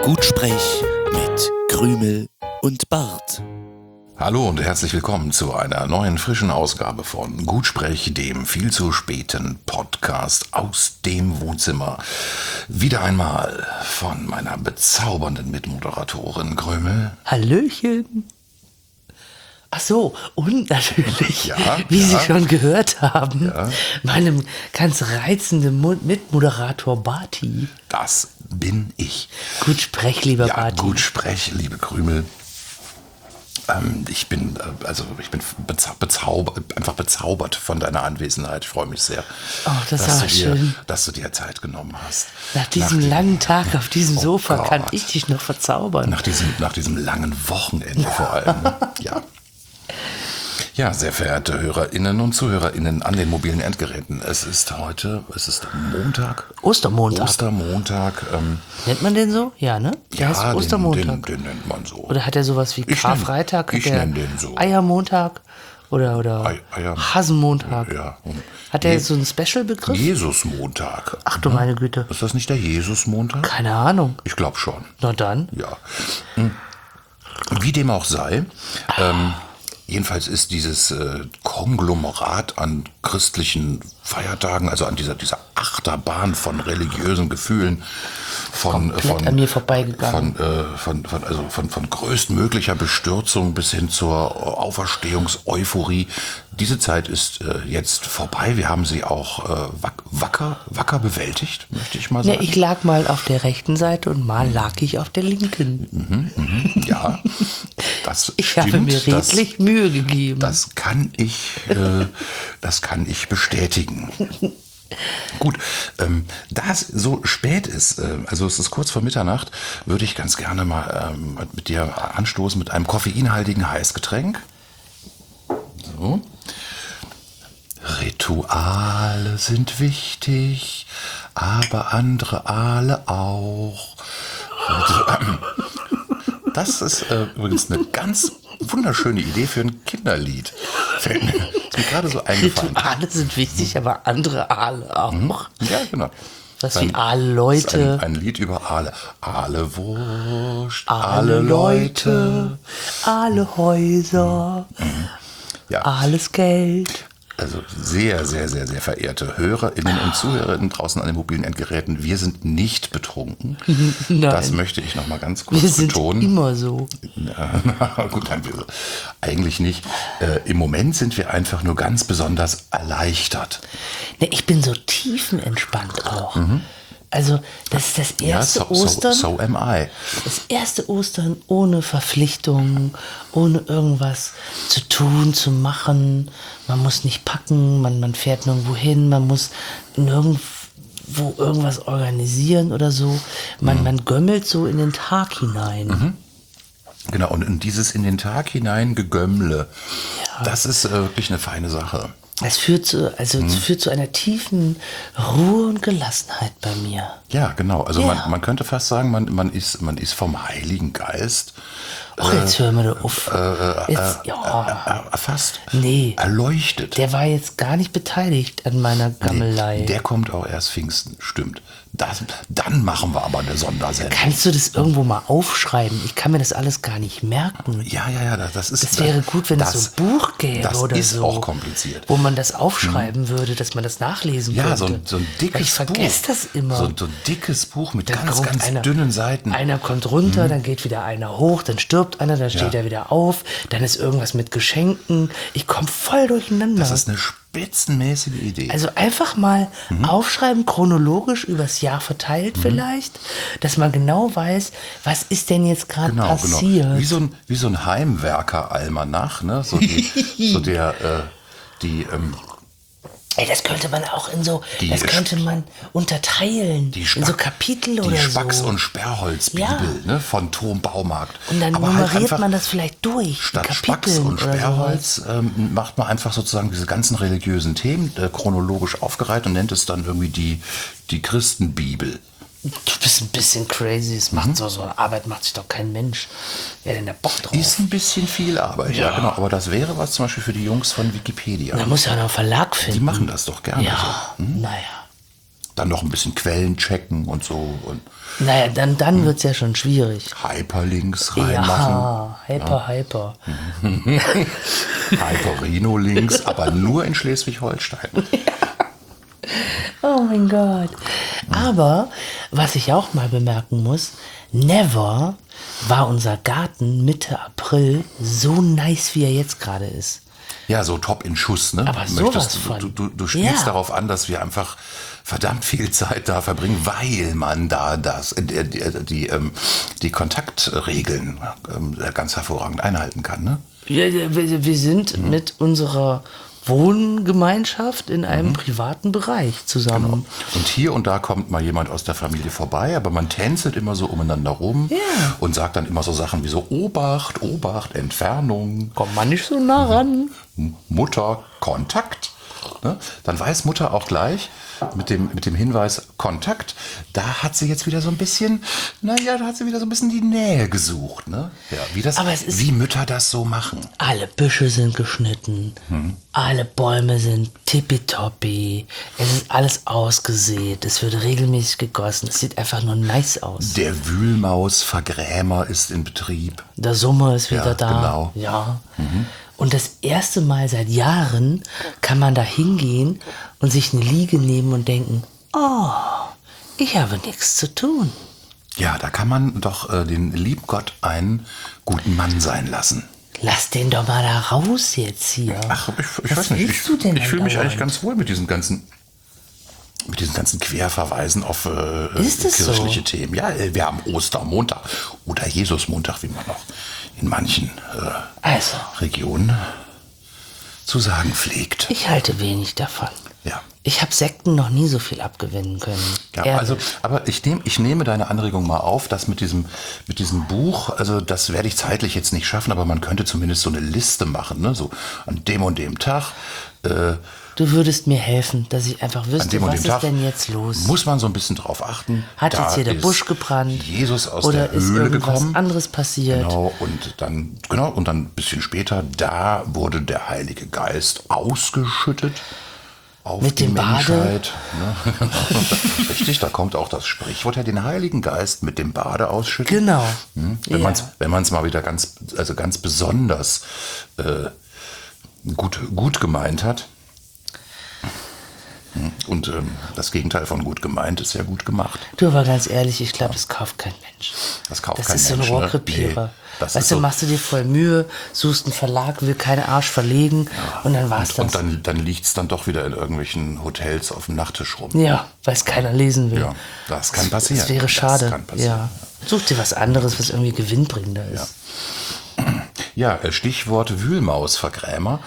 Gutsprech mit Krümel und Bart. Hallo und herzlich willkommen zu einer neuen frischen Ausgabe von Gutsprech, dem viel zu späten Podcast aus dem Wohnzimmer. Wieder einmal von meiner bezaubernden Mitmoderatorin Krümel. Hallöchen. Ach so, und natürlich, Ja, wie Sie ja. schon gehört haben, Ja. meinem ganz reizenden Mitmoderator Barty. Das bin ich. Gut sprech, lieber Ja, Barty. Gutsprech, liebe Krümel. Ich bin einfach bezaubert von deiner Anwesenheit. Ich freue mich sehr, Oh, das war schön. dass du dir Zeit genommen hast. Nach diesem langen Tag auf diesem Oh Sofa kann Gott. ich dich noch verzaubern. Nach diesem langen Wochenende vor allem. Ne? Ja. Ja, sehr verehrte Hörerinnen und ZuhörerInnen an den mobilen Endgeräten. Es ist Montag. Ostermontag. Ostermontag. Nennt man den so? Ja, ne? Der heißt Ostermontag. Den nennt man so. Oder hat er sowas wie Ich Karfreitag? nenn- ich Hat er nenn den so. Eiermontag? Oder Eier- Hasenmontag? Ja. Und Hat er so einen Special-Begriff? Jesusmontag. Ach du meine Güte. Ist das nicht der Jesusmontag? Keine Ahnung. Ich glaube schon. Na dann. Ja. Wie dem auch sei, jedenfalls ist dieses Konglomerat an christlichen Feiertagen, also an dieser Achterbahn von religiösen Gefühlen, Komplett an mir vorbeigegangen. von größtmöglicher Bestürzung bis hin zur Auferstehungseuphorie. Diese Zeit ist jetzt vorbei. Wir haben sie auch wacker bewältigt, möchte ich mal Ja, sagen. ich lag mal auf der rechten Seite und mal lag ich auf der linken. Ja, das Ich stimmt. habe mir redlich Mühe gegeben. Das kann ich bestätigen. Gut, da es so spät ist, also es ist kurz vor Mitternacht, würde ich ganz gerne mal mit dir anstoßen mit einem koffeinhaltigen Heißgetränk. So. Rituale sind wichtig, aber andere Aale auch. Das ist übrigens eine ganz wunderschöne Idee für ein Kinderlied. Ist mir gerade so eingefallen. Rituale sind wichtig, aber andere Aale auch. Ja, genau. Was wie Aale-Leute. Ein Lied über Aale. Aale Wurst, Aale Leute, Aale Häuser, Ja, alles Geld. also sehr, sehr, sehr, sehr verehrte HörerInnen und ZuhörerInnen draußen an den mobilen Endgeräten, wir sind nicht betrunken. Nein. Das möchte ich noch mal ganz kurz Wir sind betonen. immer so. Ja, gut, nein, eigentlich nicht. Im Moment sind wir einfach nur ganz besonders erleichtert. Ne, ich bin so tiefenentspannt auch. Also, das ist das erste Ostern. So am I. Das erste Ostern ohne Verpflichtungen, ohne irgendwas zu tun, zu machen. Man muss nicht packen, man fährt nirgendwo hin, man muss nirgendwo irgendwas organisieren oder so. Man gömmelt so in den Tag hinein. Genau, und in dieses in den Tag hinein Gegömmle, das ist wirklich eine feine Sache. Es führt zu einer tiefen Ruhe und Gelassenheit bei mir. Ja, genau. Also Ja. man könnte fast sagen, man ist vom Heiligen Geist Ach, jetzt hören wir da auf. erfasst, Nee. erleuchtet. Der war jetzt gar nicht beteiligt an meiner Gammelei. Der kommt auch erst Pfingsten, stimmt. Dann machen wir aber eine Sondersendung. Kannst du das irgendwo mal aufschreiben? Ich kann mir das alles gar nicht merken. Ja, das ist... Das wäre gut, wenn es so ein Buch gäbe das oder ist so. auch kompliziert. Wo man das aufschreiben würde, dass man das nachlesen Ja, könnte. so ein dickes Weil ich vergesse Buch. das immer. So ein dickes Buch mit Dann ganz kommt dünnen Seiten. Einer kommt runter, dann geht wieder einer hoch, dann stirbt einer, dann steht er wieder auf, dann ist irgendwas mit Geschenken. Ich komme voll durcheinander. Das ist eine spitzenmäßige Idee. Also einfach mal aufschreiben, chronologisch übers Jahr verteilt vielleicht, dass man genau weiß, was ist denn jetzt gerade passiert. Genau. Wie so ein Heimwerker-Almanach, ne? Ey, das könnte man auch Die könnte man unterteilen in so Kapitel oder so. Die Spacks- und Sperrholz-Bibel, Ja. ne? Von Tom Baumarkt. Und dann Aber halt nummeriert einfach man das vielleicht durch, die Statt Spacks Kapiteln und oder Sperrholz macht man einfach sozusagen diese ganzen religiösen Themen chronologisch aufgereiht und nennt es dann irgendwie die Christenbibel. Du bist ein bisschen crazy. Es macht so eine Arbeit macht sich doch kein Mensch. Wer hat denn da Bock drauf? Ist ein bisschen viel Arbeit, ja genau. Aber das wäre was zum Beispiel für die Jungs von Wikipedia. Da muss ja noch einen Verlag finden. Die machen das doch gerne. Ja, So. naja. Dann noch ein bisschen Quellen checken und so. Und Naja, dann wird es ja schon schwierig. Hyperlinks reinmachen. Ja, Hyper. Hyperino-Links, aber nur in Schleswig-Holstein. Oh mein Gott. Aber, was ich auch mal bemerken muss, never war unser Garten Mitte April so nice, wie er jetzt gerade ist. Ja, so top in Schuss, ne? Aber sowas von. Du spielst Ja. darauf an, dass wir einfach verdammt viel Zeit da verbringen, weil man da die Kontaktregeln ganz hervorragend einhalten kann, ne? Wir sind mit unserer Wohngemeinschaft in einem privaten Bereich zusammen. Und hier und da kommt mal jemand aus der Familie vorbei, aber man tänzelt immer so umeinander rum und sagt dann immer so Sachen wie so Obacht, Obacht, Entfernung, Kommt man nicht so nah ran. Mutter, Kontakt. Ne? Dann weiß Mutter auch gleich mit dem Hinweis Kontakt, da hat sie jetzt wieder so ein bisschen, da hat sie wieder so ein bisschen die Nähe gesucht. Ne? Ja, wie Mütter das so machen. Alle Büsche sind geschnitten, alle Bäume sind tippitoppi, es ist alles ausgesät, es wird regelmäßig gegossen, es sieht einfach nur nice aus. Der Wühlmaus-Vergrämer ist in Betrieb. Der Sommer ist wieder da. Genau. Ja. Und das erste Mal seit Jahren kann man da hingehen und sich eine Liege nehmen und denken, oh, ich habe nichts zu tun. Ja, da kann man doch den lieben Gott einen guten Mann sein lassen. Lass den doch mal da raus jetzt hier. Ach, ich Was weiß nicht. willst du denn Ich fühle mich andauernd? eigentlich ganz wohl mit diesen ganzen Querverweisen auf Ist es kirchliche so? Themen. Ja, wir haben Ostermontag oder Jesusmontag, wie man noch in manchen Also, Regionen zu sagen pflegt. ich halte wenig davon. Ja. Ich habe Sekten noch nie so viel abgewinnen können. Ja, Ehrlich. also, aber ich nehme deine Anregung mal auf, dass mit diesem Buch, also das werde ich zeitlich jetzt nicht schaffen, aber man könnte zumindest so eine Liste machen, ne? So an dem und dem Tag. Du würdest mir helfen, dass ich einfach An wüsste, dem und was dem ist Tag denn jetzt los? muss man so ein bisschen drauf achten. Hat Da jetzt hier der ist Busch gebrannt? Jesus aus Oder der ist Höhle irgendwas gekommen. anderes passiert? Genau, und dann ein bisschen später, da wurde der Heilige Geist ausgeschüttet auf Mit die dem Bade? Menschheit. Ne? Richtig, da kommt auch das Sprichwort her, den Heiligen Geist mit dem Bade ausschütten. Genau. Wenn man es mal wieder ganz besonders gut gemeint hat. Und das Gegenteil von gut gemeint ist ja gut gemacht. Du, aber ganz ehrlich, ich glaube, das kauft kein Mensch. Das kauft Das kein ist so ein Mensch, ne? Rohrkrepierer. Nee, das Weißt ist du, so. machst du dir voll Mühe, suchst einen Verlag, will keinen Arsch verlegen und dann war's das. Und dann liegt es dann doch wieder in irgendwelchen Hotels auf dem Nachttisch rum. Ja, weil es keiner lesen will. Ja, das kann passieren. Das wäre schade. Das kann passieren. Ja. Such dir was anderes, was irgendwie gewinnbringender ist. Ja, Stichwort Wühlmausvergrämer.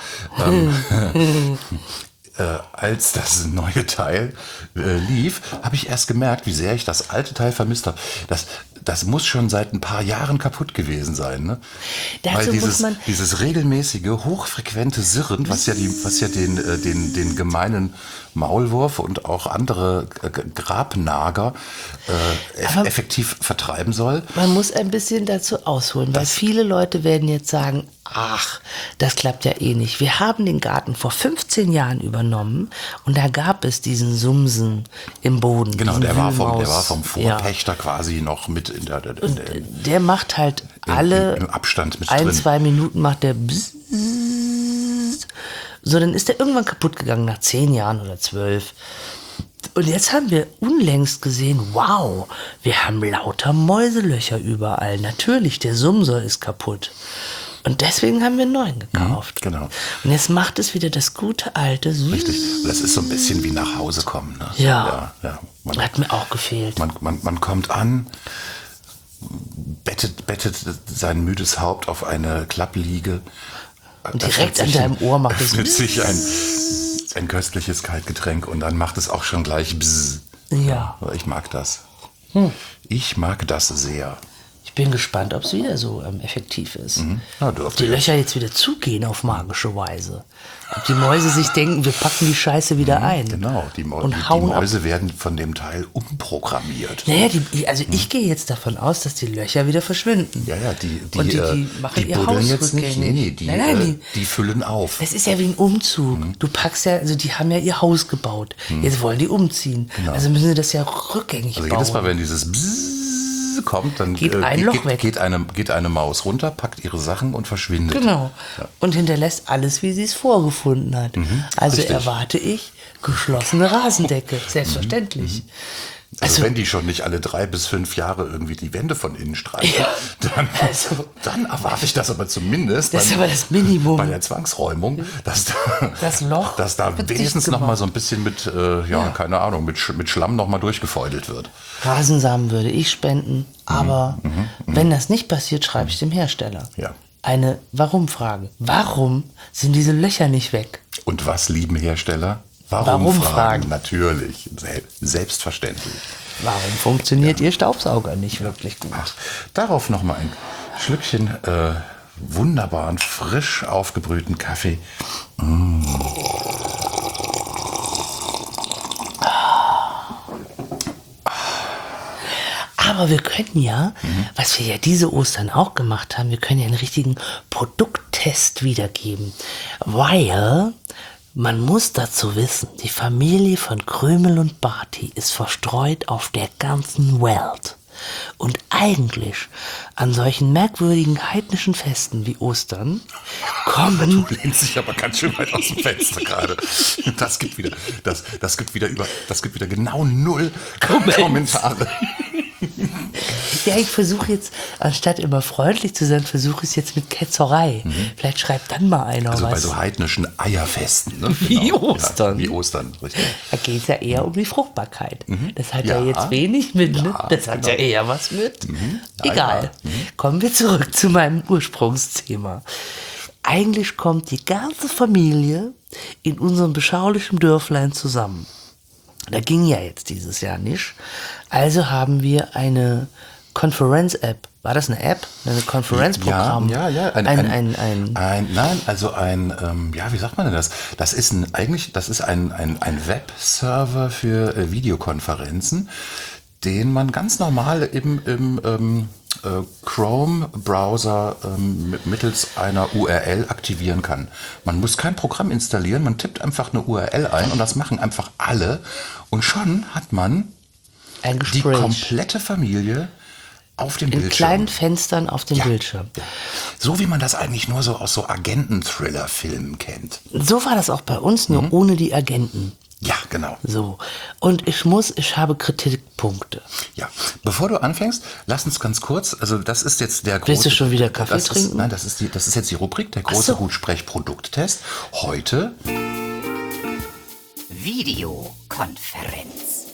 Als das neue Teil lief, habe ich erst gemerkt, wie sehr ich das alte Teil vermisst habe. Das muss schon seit ein paar Jahren kaputt gewesen sein, ne? Dazu Weil muss man- dieses regelmäßige, hochfrequente Sirren, was ja den gemeinen Maulwurf und auch andere Grabnager Aber- effektiv vertreiben soll. Man muss ein bisschen dazu ausholen, weil viele Leute werden jetzt sagen, ach, das klappt ja eh nicht. Wir haben den Garten vor 15 Jahren übernommen und da gab es diesen Sumsen im Boden. Genau, diesen der war Wühlmaus. vom Vorpächter quasi noch mit in der Der macht halt alle im Abstand mit 1-2 Minuten macht der Bzzz. So, dann ist der irgendwann kaputt gegangen nach 10 Jahren oder 12. Und jetzt haben wir unlängst gesehen, wow, wir haben lauter Mäuselöcher überall. Natürlich, der Sumser ist kaputt. Und deswegen haben wir einen neuen gekauft. genau. Und jetzt macht es wieder das gute alte Richtig. Das ist so ein bisschen wie nach Hause kommen. Ne? Ja. Ja. Hat mir auch gefehlt. Man kommt an, bettet sein müdes Haupt auf eine Klappliege. Und direkt an deinem Ohr macht es öffnet sich ein köstliches Kaltgetränk und dann macht es auch schon gleich Bzzz. Ja. Ich mag das. Ich mag das sehr. Ich bin gespannt, ob es wieder so effektiv ist. Ja, Ob dürfte die ja. Löcher jetzt wieder zugehen auf magische Weise. Ob die Mäuse sich denken, wir packen die Scheiße wieder ein. Genau, die und hauen ab. Mäuse werden von dem Teil umprogrammiert. Naja, ich gehe jetzt davon aus, dass die Löcher wieder verschwinden. Ja, Und die machen ihr buddeln Haus jetzt nicht. rückgängig. Nee, Nein, die füllen auf. Das ist ja wie ein Umzug. Du packst ja, also die haben ja ihr Haus gebaut. Jetzt wollen die umziehen. Also müssen sie das ja rückgängig Also bauen. jedes Mal, wenn dieses Bzzz kommt, dann Geht ein Loch weg. geht eine Maus runter, packt ihre Sachen und verschwindet. Genau. Und hinterlässt alles, wie sie es vorgefunden hat. Also richtig. erwarte ich geschlossene Rasendecke. Selbstverständlich. Also wenn die schon nicht alle 3 bis 5 Jahre irgendwie die Wände von innen streichen, dann erwarte ich das aber zumindest Das ist aber das Minimum. bei der Zwangsräumung, dass Das Loch dass da wird wenigstens dicht noch mal gemacht. so ein bisschen mit, keine Ahnung, mit Schlamm noch mal durchgefeudelt wird. Rasensamen würde ich spenden, aber wenn das nicht passiert, schreibe ich dem Hersteller. Ja. Eine Warum-Frage. Warum sind diese Löcher nicht weg? Und was lieben Hersteller? Warum fragen? Natürlich, selbstverständlich. Warum funktioniert Ihr Staubsauger nicht wirklich gut? Ach, darauf noch mal ein Schlückchen wunderbaren, frisch aufgebrühten Kaffee. Aber wir können ja, was wir ja diese Ostern auch gemacht haben, wir können ja einen richtigen Produkttest wiedergeben. Weil man muss dazu wissen, die Familie von Krümel und Barty ist verstreut auf der ganzen Welt. Und eigentlich an solchen merkwürdigen heidnischen Festen wie Ostern kommen... Du lehnst dich aber ganz schön weit aus dem Fenster gerade. Das gibt wieder genau 0 Kommentare. Ja, ich versuche jetzt, anstatt immer freundlich zu sein, versuche ich es jetzt mit Ketzerei. Vielleicht schreibt dann mal einer Also bei was. so heidnischen Eierfesten. Ne? Wie Ostern. Ja, wie Ostern, richtig. Da geht es ja eher um die Fruchtbarkeit. Das hat ja, Ja. jetzt wenig mit, ne? Ja, Das hat ja genau. eher was mit. Ja, Egal. ja. Kommen wir zurück zu meinem Ursprungsthema. Eigentlich kommt die ganze Familie in unserem beschaulichen Dörflein zusammen. Da ging ja jetzt dieses Jahr nicht. Also haben wir eine Konferenz-App. War das eine App? Ein Konferenzprogramm? Ja. Wie sagt man denn das? Das ist ein Webserver für Videokonferenzen, den man ganz normal im Chrome-Browser mittels einer URL aktivieren kann. Man muss kein Programm installieren, man tippt einfach eine URL ein und das machen einfach alle. Und schon hat man Ein die Gespräch. komplette Familie auf dem In Bildschirm. kleinen Fenstern auf dem Ja. Bildschirm. So wie man das eigentlich nur so aus so Agenten-Thriller-Filmen kennt. So war das auch bei uns, nur ohne die Agenten. Ja, genau. So. Und ich habe Kritikpunkte. Ja, bevor du anfängst, lass uns ganz kurz, also das ist jetzt der große... Willst du schon wieder Kaffee das trinken? Nein, das ist jetzt die Rubrik, der große so. Gutsprech-Produkttest. Heute Videokonferenz.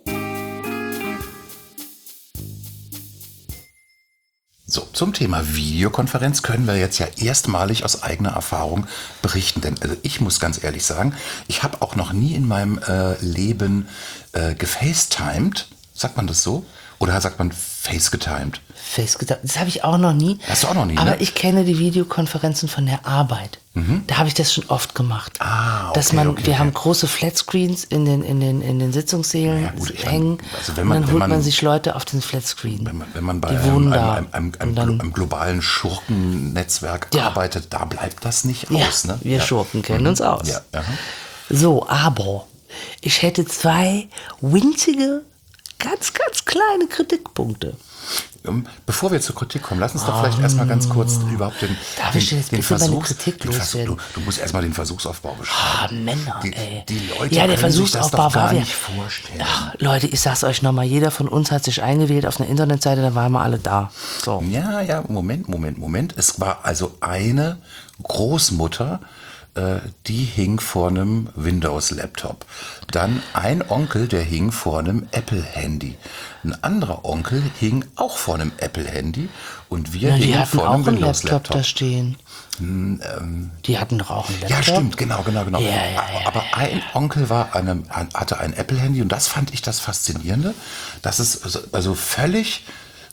so zum Thema Videokonferenz können wir jetzt ja erstmalig aus eigener Erfahrung berichten. Denn also ich muss ganz ehrlich sagen, ich habe auch noch nie in meinem Leben gefacetimed. Sagt man das so? Oder sagt man facegetimed? Das habe ich auch noch nie. Hast du auch noch nie, Aber ne? ich kenne die Videokonferenzen von der Arbeit. Da habe ich das schon oft gemacht. Ah, Dass okay, man, okay, wir okay. haben große Flatscreens in den Sitzungssälen Ja, gut, ich hängen. meine, also und dann holt man sich Leute auf den Flatscreen. Wenn man bei Die wohnen da. einem globalen Schurkennetzwerk Ja. arbeitet, da bleibt das nicht Ja, aus. Ne? wir Schurken kennen uns aus. Ja, aha. So, aber ich hätte 2 winzige, ganz, ganz kleine Kritikpunkte. Bevor wir zur Kritik kommen, lass uns doch vielleicht erstmal ganz kurz überhaupt den, Darf ich jetzt den bitte meine Versuchs... Kritik den Versuch loswerden? du musst erstmal den Versuchsaufbau Ah, beschreiben. Männer, die, ey. die Leute Ja, der können sich das Versuchsaufbau doch gar war wir- nicht vorstellen. Ach, Leute, ich sag's euch nochmal, jeder von uns hat sich eingewählt auf einer Internetseite, da waren wir alle da. So. Ja, Moment. Es war also eine Großmutter, die hing vor einem Windows-Laptop. Dann ein Onkel, der hing vor einem Apple-Handy. Ein anderer Onkel hing auch vor einem Apple-Handy und wir Na, die hingen hatten vor auch einem einen Laptop Windows-Laptop. da stehen. Die hatten doch auch einen Laptop. Ja, stimmt, genau. Ja, Aber ein Onkel hatte ein Apple-Handy und das fand ich das Faszinierende, dass es also völlig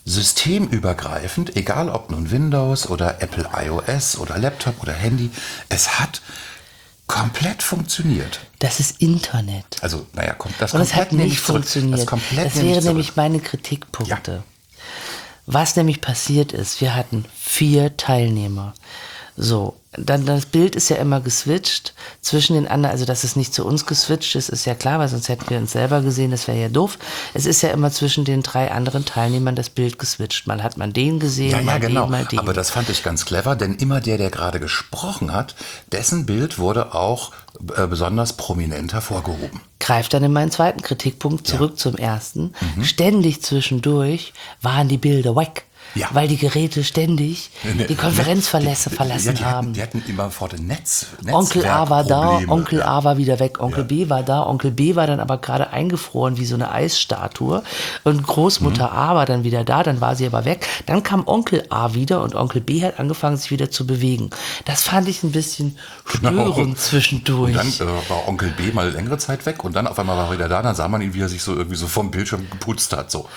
systemübergreifend, egal ob nun Windows oder Apple iOS oder Laptop oder Handy, es hat komplett funktioniert. Das ist Internet. Also, naja, das Und es komplett hat nehme nicht ich zurück. funktioniert. Das nehme ich wäre zurück. nämlich meine Kritikpunkte. Was nämlich passiert ist, wir hatten 4 Teilnehmer. So, dann das Bild ist ja immer geswitcht zwischen den anderen, also dass es nicht zu uns geswitcht ist ja klar, weil sonst hätten wir uns selber gesehen, das wäre ja doof. Es ist ja immer zwischen den 3 anderen Teilnehmern das Bild geswitcht. Mal hat man den gesehen, Ja, mal genau. den, mal den. Aber das fand ich ganz clever, denn immer der gerade gesprochen hat, dessen Bild wurde auch besonders prominent hervorgehoben. Greift dann in meinen zweiten Kritikpunkt zurück zum ersten. Ständig zwischendurch waren die Bilder weg. Ja. Weil die Geräte ständig die Konferenz verlassen haben. Die hatten immer vor dem Onkel A war da, Netzwerkprobleme. Onkel A war wieder weg, Onkel B war da, Onkel B war dann aber gerade eingefroren wie so eine Eisstatue und Großmutter A war dann wieder da, dann war sie aber weg. Dann kam Onkel A wieder und Onkel B hat angefangen, sich wieder zu bewegen. Das fand ich ein bisschen störend zwischendurch. Und dann war Onkel B mal längere Zeit weg und dann auf einmal war er wieder da, dann sah man ihn, wie er sich so irgendwie so vom Bildschirm geputzt hat. So.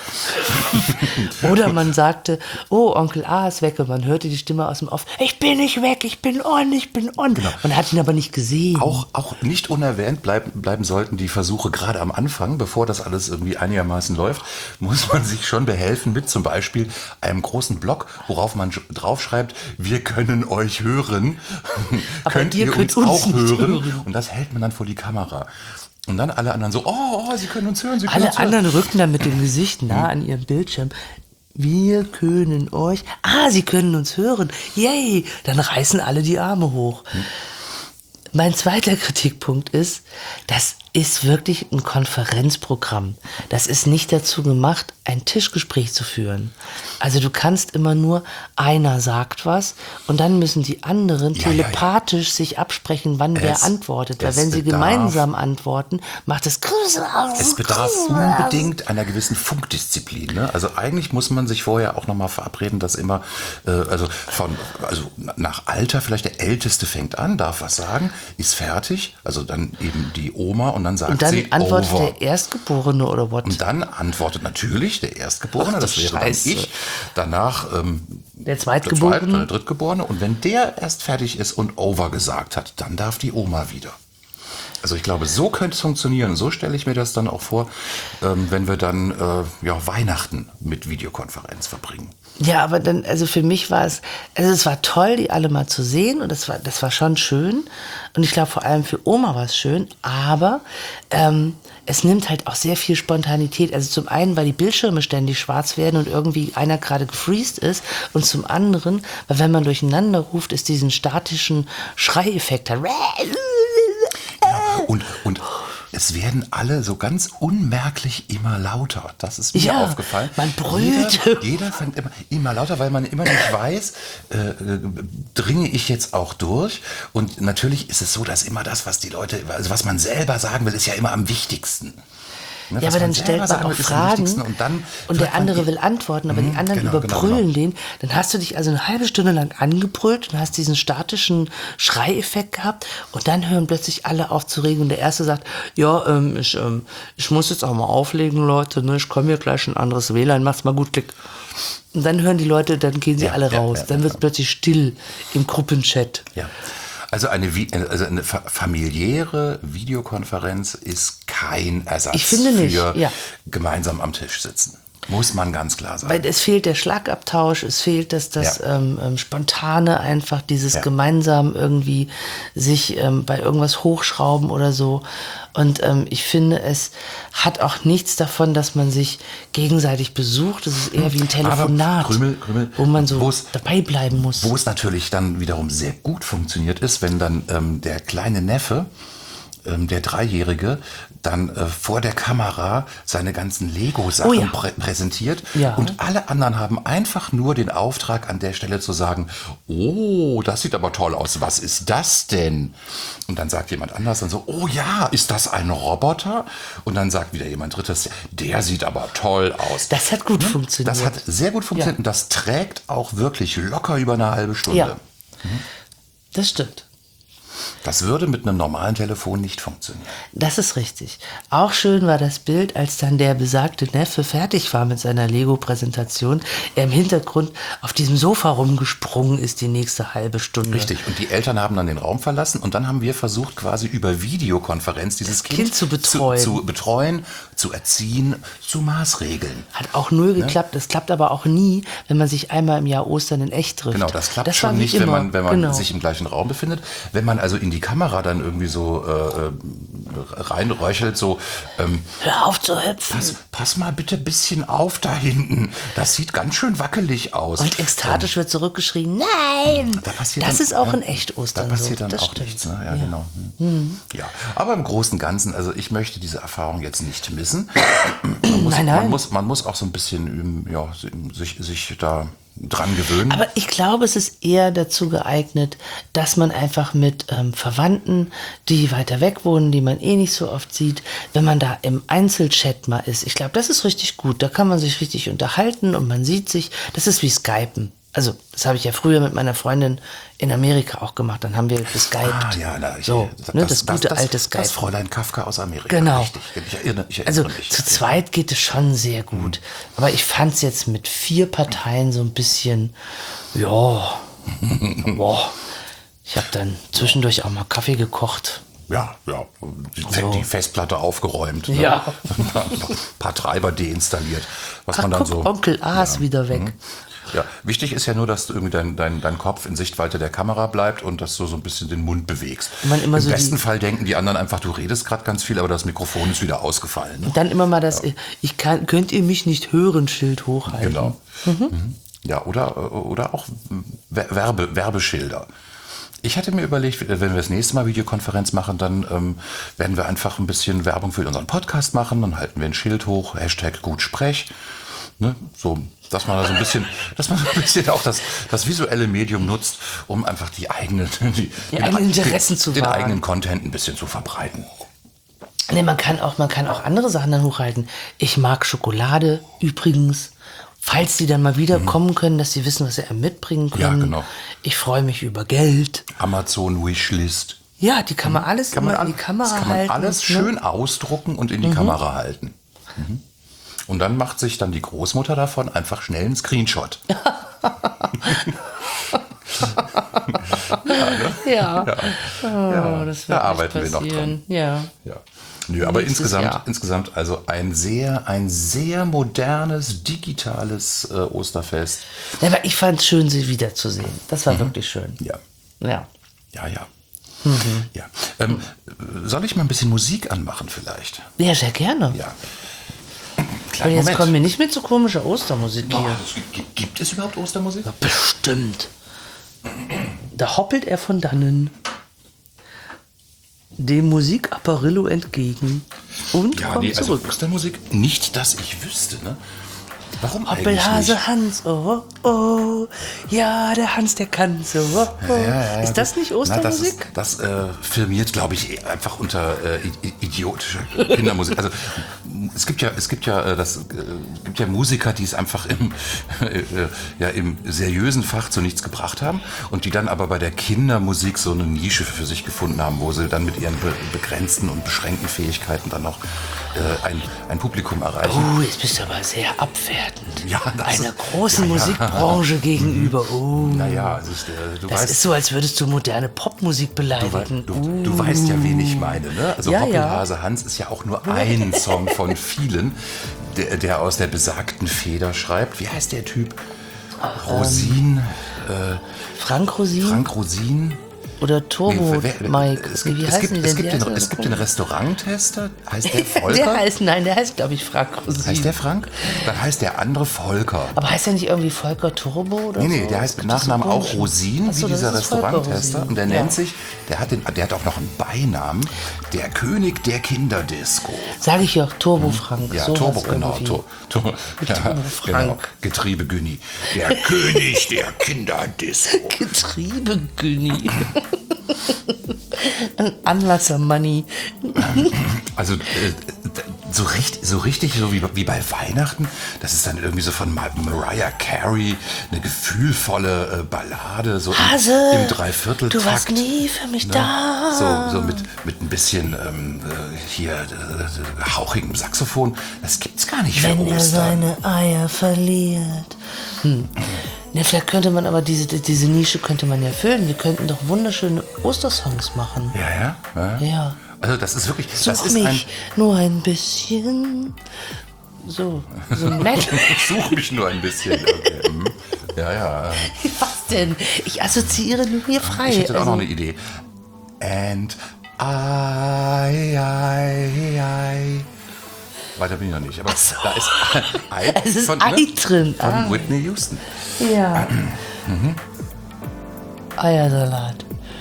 Oder man sagte, oh, Onkel A ist weg und man hörte die Stimme aus dem Off, ich bin nicht weg, ich bin on. Genau. Man hat ihn aber nicht gesehen. Auch nicht unerwähnt bleiben sollten die Versuche gerade am Anfang, bevor das alles irgendwie einigermaßen läuft, muss man sich schon behelfen mit zum Beispiel einem großen Block, worauf man draufschreibt, wir können euch hören, Aber könnt ihr ihr könnt uns uns auch nicht hören? hören. Und das hält man dann vor die Kamera. Und dann alle anderen so, oh, sie können uns hören, sie können Alle uns hören. anderen rückten dann mit dem Gesicht nah an ihrem Bildschirm. Wir können euch... Sie können uns hören. Yay! Dann reißen alle die Arme hoch. Mein zweiter Kritikpunkt ist, das ist wirklich ein Konferenzprogramm. Das ist nicht dazu gemacht, ein Tischgespräch zu führen. Also du kannst immer nur, einer sagt was und dann müssen die anderen telepathisch sich absprechen, wann wer antwortet. Weil wenn sie gemeinsam antworten, macht es Es bedarf unbedingt einer gewissen Funkdisziplin. Ne? Also eigentlich muss man sich vorher auch nochmal verabreden, dass immer, also nach Alter vielleicht der Älteste fängt an, darf was sagen, ist fertig, also dann eben die Oma und dann sagt und dann sie antwortet over. der Erstgeborene oder what? Und dann antwortet natürlich der Erstgeborene, Ach, du das wäre Scheiße. dann ich, danach Der Zweitgeborene. Zweite oder Drittgeborene und wenn der erst fertig ist und over gesagt hat, dann darf die Oma wieder. Also ich glaube, so könnte es funktionieren. So stelle ich mir das dann auch vor, wenn wir dann Weihnachten mit Videokonferenz verbringen. Ja, aber dann, also für mich war es war toll, die alle mal zu sehen und das war schon schön. Und ich glaube, vor allem für Oma war es schön, aber es nimmt halt auch sehr viel Spontanität. Also zum einen, weil die Bildschirme ständig schwarz werden und irgendwie einer gerade gefreezed ist und zum anderen, weil wenn man durcheinander ruft, es diesen statischen Schreieffekt hat. Und es werden alle so ganz unmerklich immer lauter. Das ist mir Ja, aufgefallen. man brüllt. Jeder fängt immer lauter, weil man immer nicht weiß, dringe ich jetzt auch durch? Und natürlich ist es so, dass immer das, was die Leute, also was man selber sagen will, ist ja immer am wichtigsten. Ne, Ja, was aber dann man stellt selber man sagen auch will, ist am Fragen wichtigsten. Und der andere will antworten, aber die anderen überbrüllen den. Dann hast du dich also eine halbe Stunde lang angebrüllt und hast diesen statischen Schreieffekt gehabt und dann hören plötzlich alle auf zu regen und der Erste sagt, ja, ich muss jetzt auch mal auflegen, Leute, ne? Ich komme hier gleich ein anderes WLAN, macht's mal gut, klick. Und dann hören die Leute, dann gehen sie alle raus. Dann wird es plötzlich still im Gruppenchat. Ja. Also eine familiäre Videokonferenz ist kein Ersatz Ich finde nicht, für ja. gemeinsam am Tisch sitzen. Muss man ganz klar sagen. Weil es fehlt der Schlagabtausch, es fehlt das Spontane einfach, dieses gemeinsam irgendwie sich bei irgendwas hochschrauben oder so. Und ich finde, es hat auch nichts davon, dass man sich gegenseitig besucht. Es ist eher wie ein Telefonat, Krümel, wo man so dabei bleiben muss. Wo es natürlich dann wiederum sehr gut funktioniert ist, wenn dann der kleine Neffe, der Dreijährige, dann vor der Kamera seine ganzen Lego-Sachen präsentiert. Ja. Und alle anderen haben einfach nur den Auftrag, an der Stelle zu sagen, oh, das sieht aber toll aus, was ist das denn? Und dann sagt jemand anders dann so, oh ja, ist das ein Roboter? Und dann sagt wieder jemand Drittes, der sieht aber toll aus. Das hat gut funktioniert. Das hat sehr gut funktioniert und das trägt auch wirklich locker über eine halbe Stunde. Ja, das stimmt. Das würde mit einem normalen Telefon nicht funktionieren. Das ist richtig. Auch schön war das Bild, als dann der besagte Neffe fertig war mit seiner Lego-Präsentation, er im Hintergrund auf diesem Sofa rumgesprungen ist die nächste halbe Stunde. Richtig. Und die Eltern haben dann den Raum verlassen und dann haben wir versucht, quasi über Videokonferenz dieses Kind zu betreuen. Zu betreuen, zu erziehen, zu maßregeln. Hat auch null geklappt. Das klappt aber auch nie, wenn man sich einmal im Jahr Ostern in echt trifft. Genau, das klappt war schon wie nicht, wenn immer. man Genau. sich im gleichen Raum befindet. Wenn man also in die Kamera dann irgendwie so reinröchelt, so Hör auf zu hüpfen. pass mal bitte ein bisschen auf da hinten. Das sieht ganz schön wackelig aus. Und ekstatisch wird zurückgeschrien, nein, Da passiert das dann- ist auch ja, in echt Ostern Da passiert so. dann Das auch stimmt. nichts. Ne? Ja, genau. Ja. Aber im Großen und Ganzen, also ich möchte diese Erfahrung jetzt nicht missen. Nein. Man muss auch so ein bisschen sich da dran gewöhnen. Aber ich glaube, es ist eher dazu geeignet, dass man einfach mit Verwandten, die weiter weg wohnen, die man eh nicht so oft sieht, wenn man da im Einzelchat mal ist. Ich glaube, das ist richtig gut. Da kann man sich richtig unterhalten und man sieht sich. Das ist wie Skypen. Also, das habe ich ja früher mit meiner Freundin in Amerika auch gemacht. Dann haben wir geskypt. Das gute alte Skype. Das Fräulein Kafka aus Amerika. Genau. Richtig. Ich erinnere Also mich. zu zweit geht es schon sehr gut. Aber ich fand es jetzt mit 4 Parteien so ein bisschen, boah. Ich habe dann zwischendurch auch mal Kaffee gekocht. Ja. Die Festplatte aufgeräumt. Ne? Ja. Ein paar Treiber deinstalliert. Was Ach, man dann guck, so. Onkel A ist wieder weg. Ja, wichtig ist ja nur, dass du irgendwie dein Kopf in Sichtweite der Kamera bleibt und dass du so ein bisschen den Mund bewegst. Man immer Im so besten Fall denken die anderen einfach, du redest gerade ganz viel, aber das Mikrofon ist wieder ausgefallen. Ne? Und dann immer mal das, könnt ihr mich nicht hören, Schild hochhalten. Genau. Mhm. Ja, oder auch Werbeschilder. Ich hatte mir überlegt, wenn wir das nächste Mal Videokonferenz machen, dann werden wir einfach ein bisschen Werbung für unseren Podcast machen. Dann halten wir ein Schild hoch, #Gutsprech. Ne? So, dass man da so ein bisschen, auch das visuelle Medium nutzt, um einfach die eigenen Interessen zu den wahren. eigenen Content ein bisschen zu verbreiten. Nee, man kann auch andere Sachen dann hochhalten. Ich mag Schokolade übrigens. Falls die dann mal wieder kommen können, dass sie wissen, was sie mitbringen können. Ja, genau. Ich freue mich über Geld. Amazon Wishlist. Ja, die kann man alles Kann man, immer in die Kamera das kann man halten. alles schön ausdrucken und in die Kamera halten. Mhm. Und dann macht sich dann die Großmutter davon einfach schnell einen Screenshot. Ja. Ja, Das wird da nicht arbeiten wir noch passieren. dran. Ja. Ja. Nö, aber Nächstes Jahr. insgesamt also ein sehr modernes, digitales Osterfest. Ja, aber ich fand es schön, sie wiederzusehen. Das war wirklich schön. Ja. Ja. Ja. Ja. Soll ich mal ein bisschen Musik anmachen vielleicht? Ja, sehr gerne. Ja. Aber jetzt kommen wir nicht mit so komischer Ostermusik Oh, hier. gibt es überhaupt Ostermusik? Bestimmt. Da hoppelt er von dannen dem Musikapparillo entgegen und kommt zurück. Also Ostermusik nicht, dass ich wüsste, ne? Warum eigentlich nicht? Hoppelhase Hans, oh, oh, ja, der Hans, der kann so, oh, oh. Ja, Ist das nicht Ostermusik? Na, das firmiert, glaube ich, einfach unter idiotischer Kindermusik. Also es gibt ja Musiker, die es einfach im seriösen Fach zu nichts gebracht haben und die dann aber bei der Kindermusik so eine Nische für sich gefunden haben, wo sie dann mit ihren begrenzten und beschränkten Fähigkeiten dann noch ein Publikum erreichen. Oh, jetzt bist du aber sehr abwertend. Ja, einer großen Musikbranche gegenüber. Oh. Naja, du Das weißt, ist so, als würdest du moderne Popmusik beleidigen. du weißt ja, wen ich meine, ne? Also Ja, Hoppelhase Hans ist ja auch nur ein Song von vielen, der aus der besagten Feder schreibt. Wie heißt der Typ? Rosin? Frank Rosin Frank Rosin? oder Turbo Mike. Es Wie heißen die denn? es gibt den Restauranttester. Heißt der Volker? Der heißt, glaube ich, Frank Rosin. Heißt der Frank? Dann heißt der andere Volker. Aber heißt der nicht irgendwie Volker Turbo oder so? Nee, der heißt mit Das ist so Nachnamen auch komisch. Rosin, Ach so, wie das dieser ist Volker Restauranttester. Rosin. Und der Ja. nennt sich, der hat auch noch einen Beinamen, der König der Kinderdisco. Sag ich ja, Turbo Frank. Ja, sowas Turbo, genau. irgendwie. Genau. Frank. Getriebe Günni. Der König der Kinderdisco. Getriebe Günni. Ein Anlasser Money. Also so richtig, so wie bei Weihnachten. Das ist dann irgendwie so von Mariah Carey eine gefühlvolle Ballade, so im Dreivierteltakt. Du warst nie für mich da. So mit ein bisschen hauchigem Saxophon. Das gibt's gar nicht für Wenn er Ostern. seine Eier verliert. Ne, vielleicht könnte man aber diese Nische könnte man ja füllen. Wir könnten doch wunderschöne Ostersongs machen. Ja. Ja. Also das ist wirklich, das Such ist mich nur ein bisschen. So nett. Such mich nur ein bisschen. Okay. Ja. Was denn? Ich assoziiere nur hier frei. Ich hätte auch noch eine Idee. And I. Weiter bin ich noch nicht. Aber da ist Ei Es ist von, Ei drin. von Whitney Houston. Ja. Eiersalat.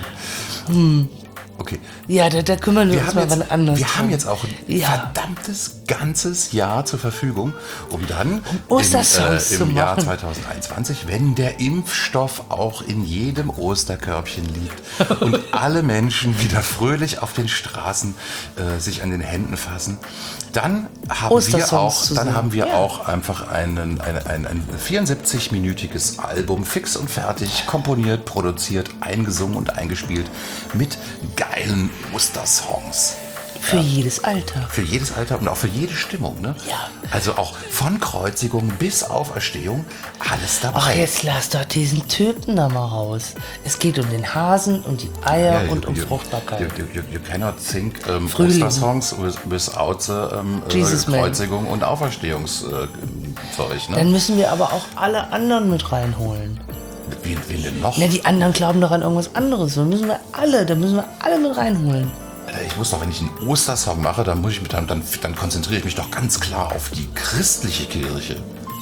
Okay. Ja, da kümmern wir uns mal wann anders. Wir haben jetzt auch ein Ja. verdammtes ganzes Jahr zur Verfügung, um dann Ostersongs zu im Jahr machen. 2021, wenn der Impfstoff auch in jedem Osterkörbchen liegt und alle Menschen wieder fröhlich auf den Straßen sich an den Händen fassen, dann haben wir auch einfach ein 74-minütiges Album fix und fertig, komponiert, produziert, eingesungen und eingespielt mit geilen Ostersongs. Für jedes Alter. Für jedes Alter und auch für jede Stimmung, ne? Ja. Also auch von Kreuzigung bis Auferstehung, alles dabei. Ach, jetzt lass doch diesen Typen da mal raus. Es geht um den Hasen und die Eier und um Fruchtbarkeit. You cannot think Frühling. Ostersongs without Jesus Man. Kreuzigung und Auferstehungszeug, ne? Dann müssen wir aber auch alle anderen mit reinholen. Wen denn noch? Na, die anderen glauben doch an irgendwas anderes. Da müssen wir alle mit reinholen. Alter, ich muss doch, wenn ich einen Ostersong mache, dann konzentriere ich mich doch ganz klar auf die christliche Kirche.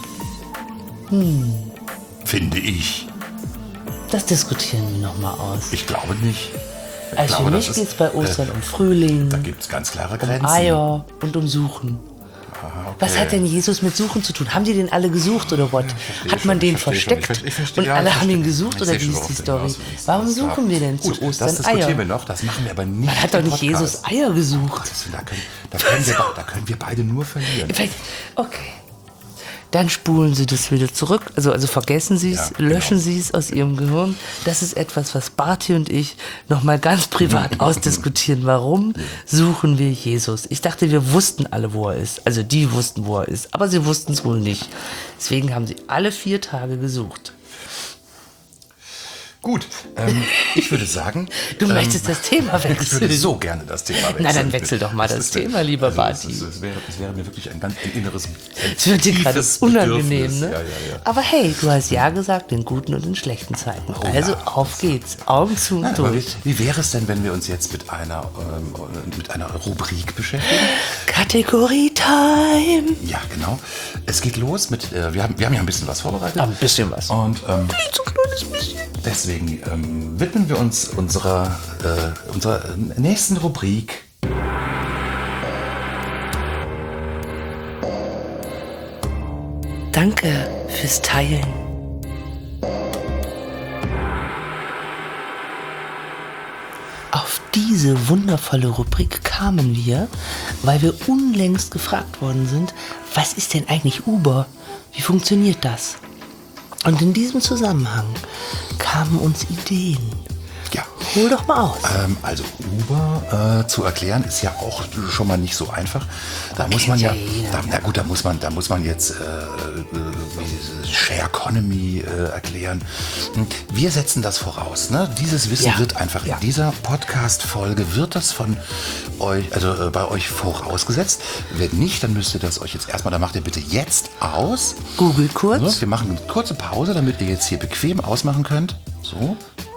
Finde ich. Das diskutieren wir nochmal aus. Ich glaube nicht. Ich Also glaube, für mich geht es bei Ostern um Frühling, Da gibt es ganz klare um Grenzen. Eier und um Suchen. Okay. Was hat denn Jesus mit Suchen zu tun? Haben die den alle gesucht oder what? Hat man den versteckt? Und alle haben ihn gesucht oder wie ist die Story? Warum suchen wir denn zu Gut, Ostern das diskutieren Eier? wir noch, das machen wir aber nicht. Man hat doch im nicht Podcast. Jesus Eier gesucht. Da können wir beide nur verlieren. Okay. Dann spulen Sie das wieder zurück. Also vergessen Sie es, Ja, genau. löschen Sie es aus Ihrem Gehirn. Das ist etwas, was Barty und ich nochmal ganz privat ausdiskutieren. Warum suchen wir Jesus? Ich dachte, wir wussten alle, wo er ist. Also die wussten, wo er ist. Aber sie wussten es wohl nicht. Deswegen haben sie alle 4 Tage gesucht. Gut, ich würde sagen... Du möchtest das Thema Ich würde wechseln. so gerne das Thema wechseln. Na, dann wechsel doch mal das Thema, lieber Barty. Es wäre mir wirklich ein inneres... Es wird dir gerade tiefes unangenehm, Bedürfnis. ne? Ja. Aber hey, du hast ja gesagt, in guten und in schlechten Zeiten. Also ja. auf geht's. Augen zu und Nein, aber durch. wie wäre es denn, wenn wir uns jetzt mit einer Rubrik beschäftigen? Kategorie Time. Ja, genau. Es geht los mit... wir haben ja ein bisschen was vorbereitet. Ein bisschen was. Und So ein kleines bisschen. deswegen widmen wir uns unserer nächsten Rubrik. Danke fürs Teilen. Auf diese wundervolle Rubrik kamen wir, weil wir unlängst gefragt worden sind, was ist denn eigentlich Uber? Wie funktioniert das? Und in diesem Zusammenhang kamen uns Ideen. Ja. Hol doch mal aus. Also Uber zu erklären ist ja auch schon mal nicht so einfach. Da muss man ja, da muss man jetzt Share Economy erklären. Wir setzen das voraus. Ne? Dieses Wissen Ja. wird einfach in dieser Podcast-Folge wird das von euch, also bei euch vorausgesetzt. Wenn nicht, dann müsst ihr das euch jetzt erstmal, dann macht ihr bitte jetzt aus. Googelt kurz. So, wir machen eine kurze Pause, damit ihr jetzt hier bequem ausmachen könnt. So.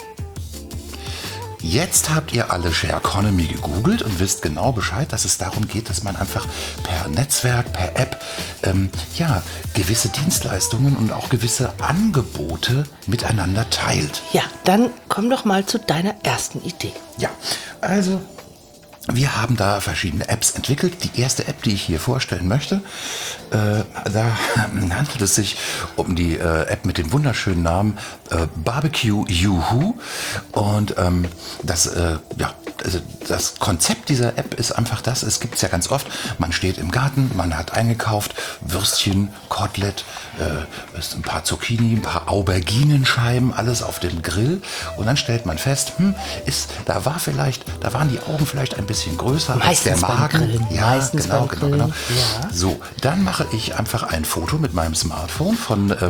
Jetzt habt ihr alle Share Economy gegoogelt und wisst genau Bescheid, dass es darum geht, dass man einfach per Netzwerk, per App, gewisse Dienstleistungen und auch gewisse Angebote miteinander teilt. Ja, dann komm doch mal zu deiner ersten Idee. Ja, also wir haben da verschiedene Apps entwickelt. Die erste App, die ich hier vorstellen möchte, da handelt es sich um die App mit dem wunderschönen Namen Barbecue Yoo-Hoo. Und das Konzept dieser App ist einfach das, es gibt es ja ganz oft, man steht im Garten, man hat eingekauft, Würstchen, Kotelett, ein paar Zucchini, ein paar Auberginenscheiben, alles auf dem Grill und dann stellt man fest, da waren die Augen vielleicht ein bisschen größer als der Magen. Ja, meistens genau. Ja. So, dann mache ich einfach ein Foto mit meinem Smartphone von der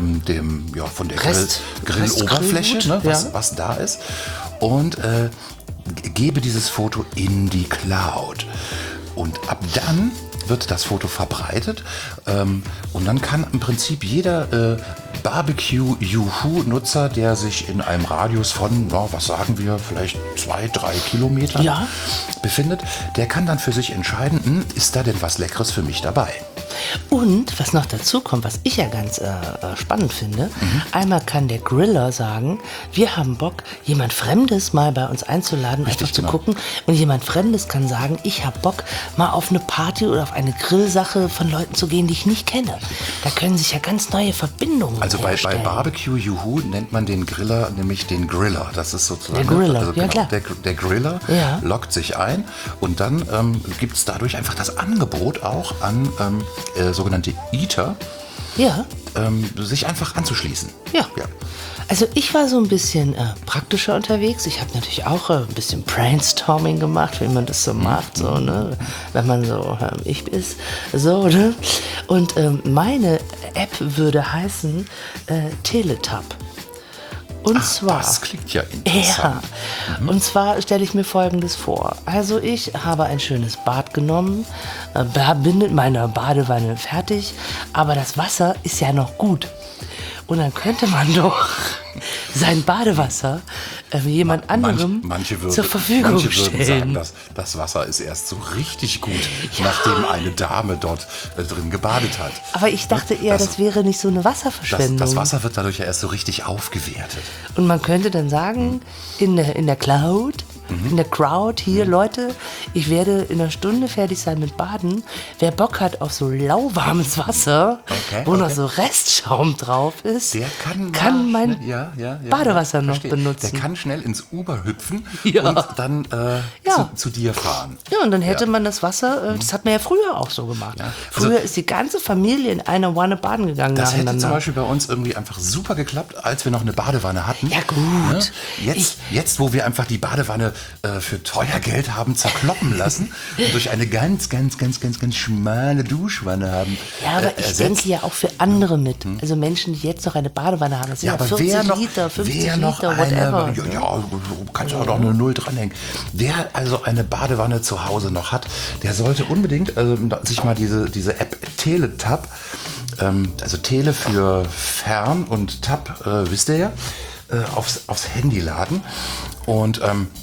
Grilloberfläche, ne, was da ist und gebe dieses Foto in die Cloud. Und ab dann wird das Foto verbreitet und dann kann im Prinzip jeder Barbecue-Juhu-Nutzer, der sich in einem Radius von, was sagen wir, vielleicht 2-3 Kilometern befindet, der kann dann für sich entscheiden, ist da denn was Leckeres für mich dabei? Und was noch dazu kommt, was ich ja ganz spannend finde, einmal kann der Griller sagen, wir haben Bock, jemand Fremdes mal bei uns einzuladen, einfach zu gucken. Und jemand Fremdes kann sagen, ich habe Bock, mal auf eine Party oder auf eine Grillsache von Leuten zu gehen, die ich nicht kenne. Da können sich ja ganz neue Verbindungen Also bei Barbecue Juhu nennt man den Griller nämlich den Griller. Das ist sozusagen der Griller, klar. Der Griller loggt sich ein und dann gibt es dadurch einfach das Angebot auch an sogenannte Eater, sich einfach anzuschließen. Ja. Also ich war so ein bisschen praktischer unterwegs. Ich habe natürlich auch ein bisschen Brainstorming gemacht, wie man das so macht, so, ne? Wenn man so ich ist. So, ne? Und meine App würde heißen Teletab. Und zwar, das klingt ja interessant. Ja, und zwar stelle ich mir Folgendes vor. Also ich habe ein schönes Bad genommen, bin mit meiner Badewanne fertig, aber das Wasser ist ja noch gut. Und dann könnte man doch sein Badewasser jemand anderem zur Verfügung stellen. Manche würden sagen, das Wasser ist erst so richtig gut, nachdem eine Dame dort drin gebadet hat. Aber ich dachte eher, das wäre nicht so eine Wasserverschwendung. Das Wasser wird dadurch ja erst so richtig aufgewertet. Und man könnte dann sagen, in der Cloud, in der Crowd, hier Leute, ich werde in einer Stunde fertig sein mit Baden. Wer Bock hat auf so lauwarmes Wasser, wo noch so Restschaum drauf ist, der kann mein Badewasser noch verstehe. benutzen. Der kann schnell ins Uber hüpfen und dann zu dir fahren. Ja, und dann hätte man das Wasser, das hat man ja früher auch so gemacht. Ja. Früher ist die ganze Familie in einer Wanne baden gegangen. Das hätte zum Beispiel bei uns irgendwie einfach super geklappt, als wir noch eine Badewanne hatten. Ja gut. Jetzt, wo wir einfach die Badewanne für teuer Geld haben zerkloppen lassen und durch eine ganz schmale Duschwanne haben. Ja, aber ich denke ja auch für andere mit. Also Menschen, die jetzt noch eine Badewanne haben. Das sind ja 40 Liter, 50 Liter, whatever. Ja, kannst du auch noch eine Null dranhängen. Wer also eine Badewanne zu Hause noch hat, der sollte unbedingt sich mal diese App Teletab, also Tele für fern und Tab, wisst ihr ja, aufs Handy laden. Und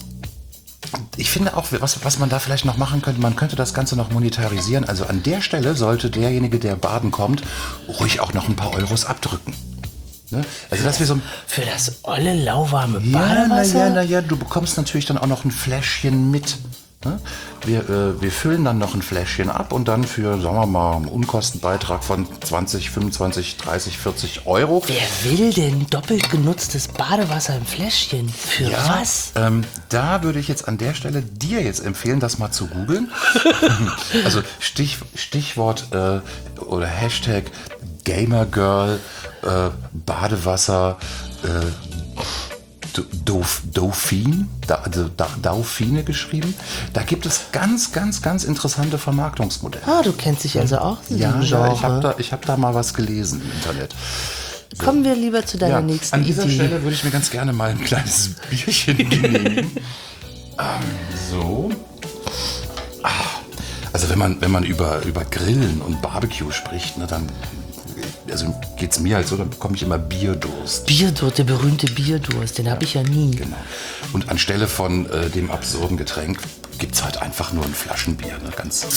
ich finde auch, was man da vielleicht noch machen könnte, man könnte das Ganze noch monetarisieren. Also an der Stelle sollte derjenige, der baden kommt, ruhig auch noch ein paar Euros abdrücken. Ne? Also dass wir so für das olle, lauwarme Badewasser? Naja, du bekommst natürlich dann auch noch ein Fläschchen mit. Ne? Wir füllen dann noch ein Fläschchen ab und dann für, sagen wir mal, einen Unkostenbeitrag von 20, 25, 30, 40 Euro. Wer will denn doppelt genutztes Badewasser im Fläschchen? Für was? Da würde ich jetzt an der Stelle dir jetzt empfehlen, das mal zu googeln. Also Stichwort oder Hashtag Gamergirl, Badewasser, Dauphine, Dauphine geschrieben. Da gibt es ganz interessante Vermarktungsmodelle. Ah, du kennst dich also auch in diesem Genre. Genre. Ich hab da mal was gelesen im Internet. So. Kommen wir lieber zu deiner nächsten Idee. An dieser Stelle würde ich mir ganz gerne mal ein kleines Bierchen genehmigen. So. Also wenn man über Grillen und Barbecue spricht, ne, dann geht es mir halt so, dann bekomme ich immer Bierdurst. Bierdurst, der berühmte Bierdurst, den habe ich ja nie. Genau. Und anstelle von dem absurden Getränk gibt es halt einfach nur ein Flaschenbier. Ne?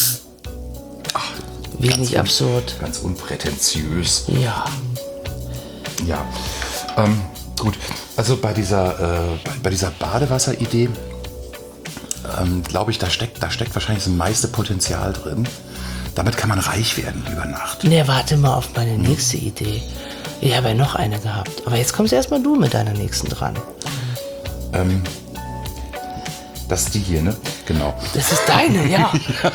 Wenig absurd. Ganz unprätentiös. Ja. Ja. Gut, also bei dieser Badewasseridee, glaube ich, da steckt wahrscheinlich das meiste Potenzial drin. Damit kann man reich werden über Nacht. Ne, warte mal auf meine nächste Idee. Ich habe ja noch eine gehabt. Aber jetzt kommst erstmal du mit deiner nächsten dran. Das ist die hier, ne? Genau. Das ist deine, ja.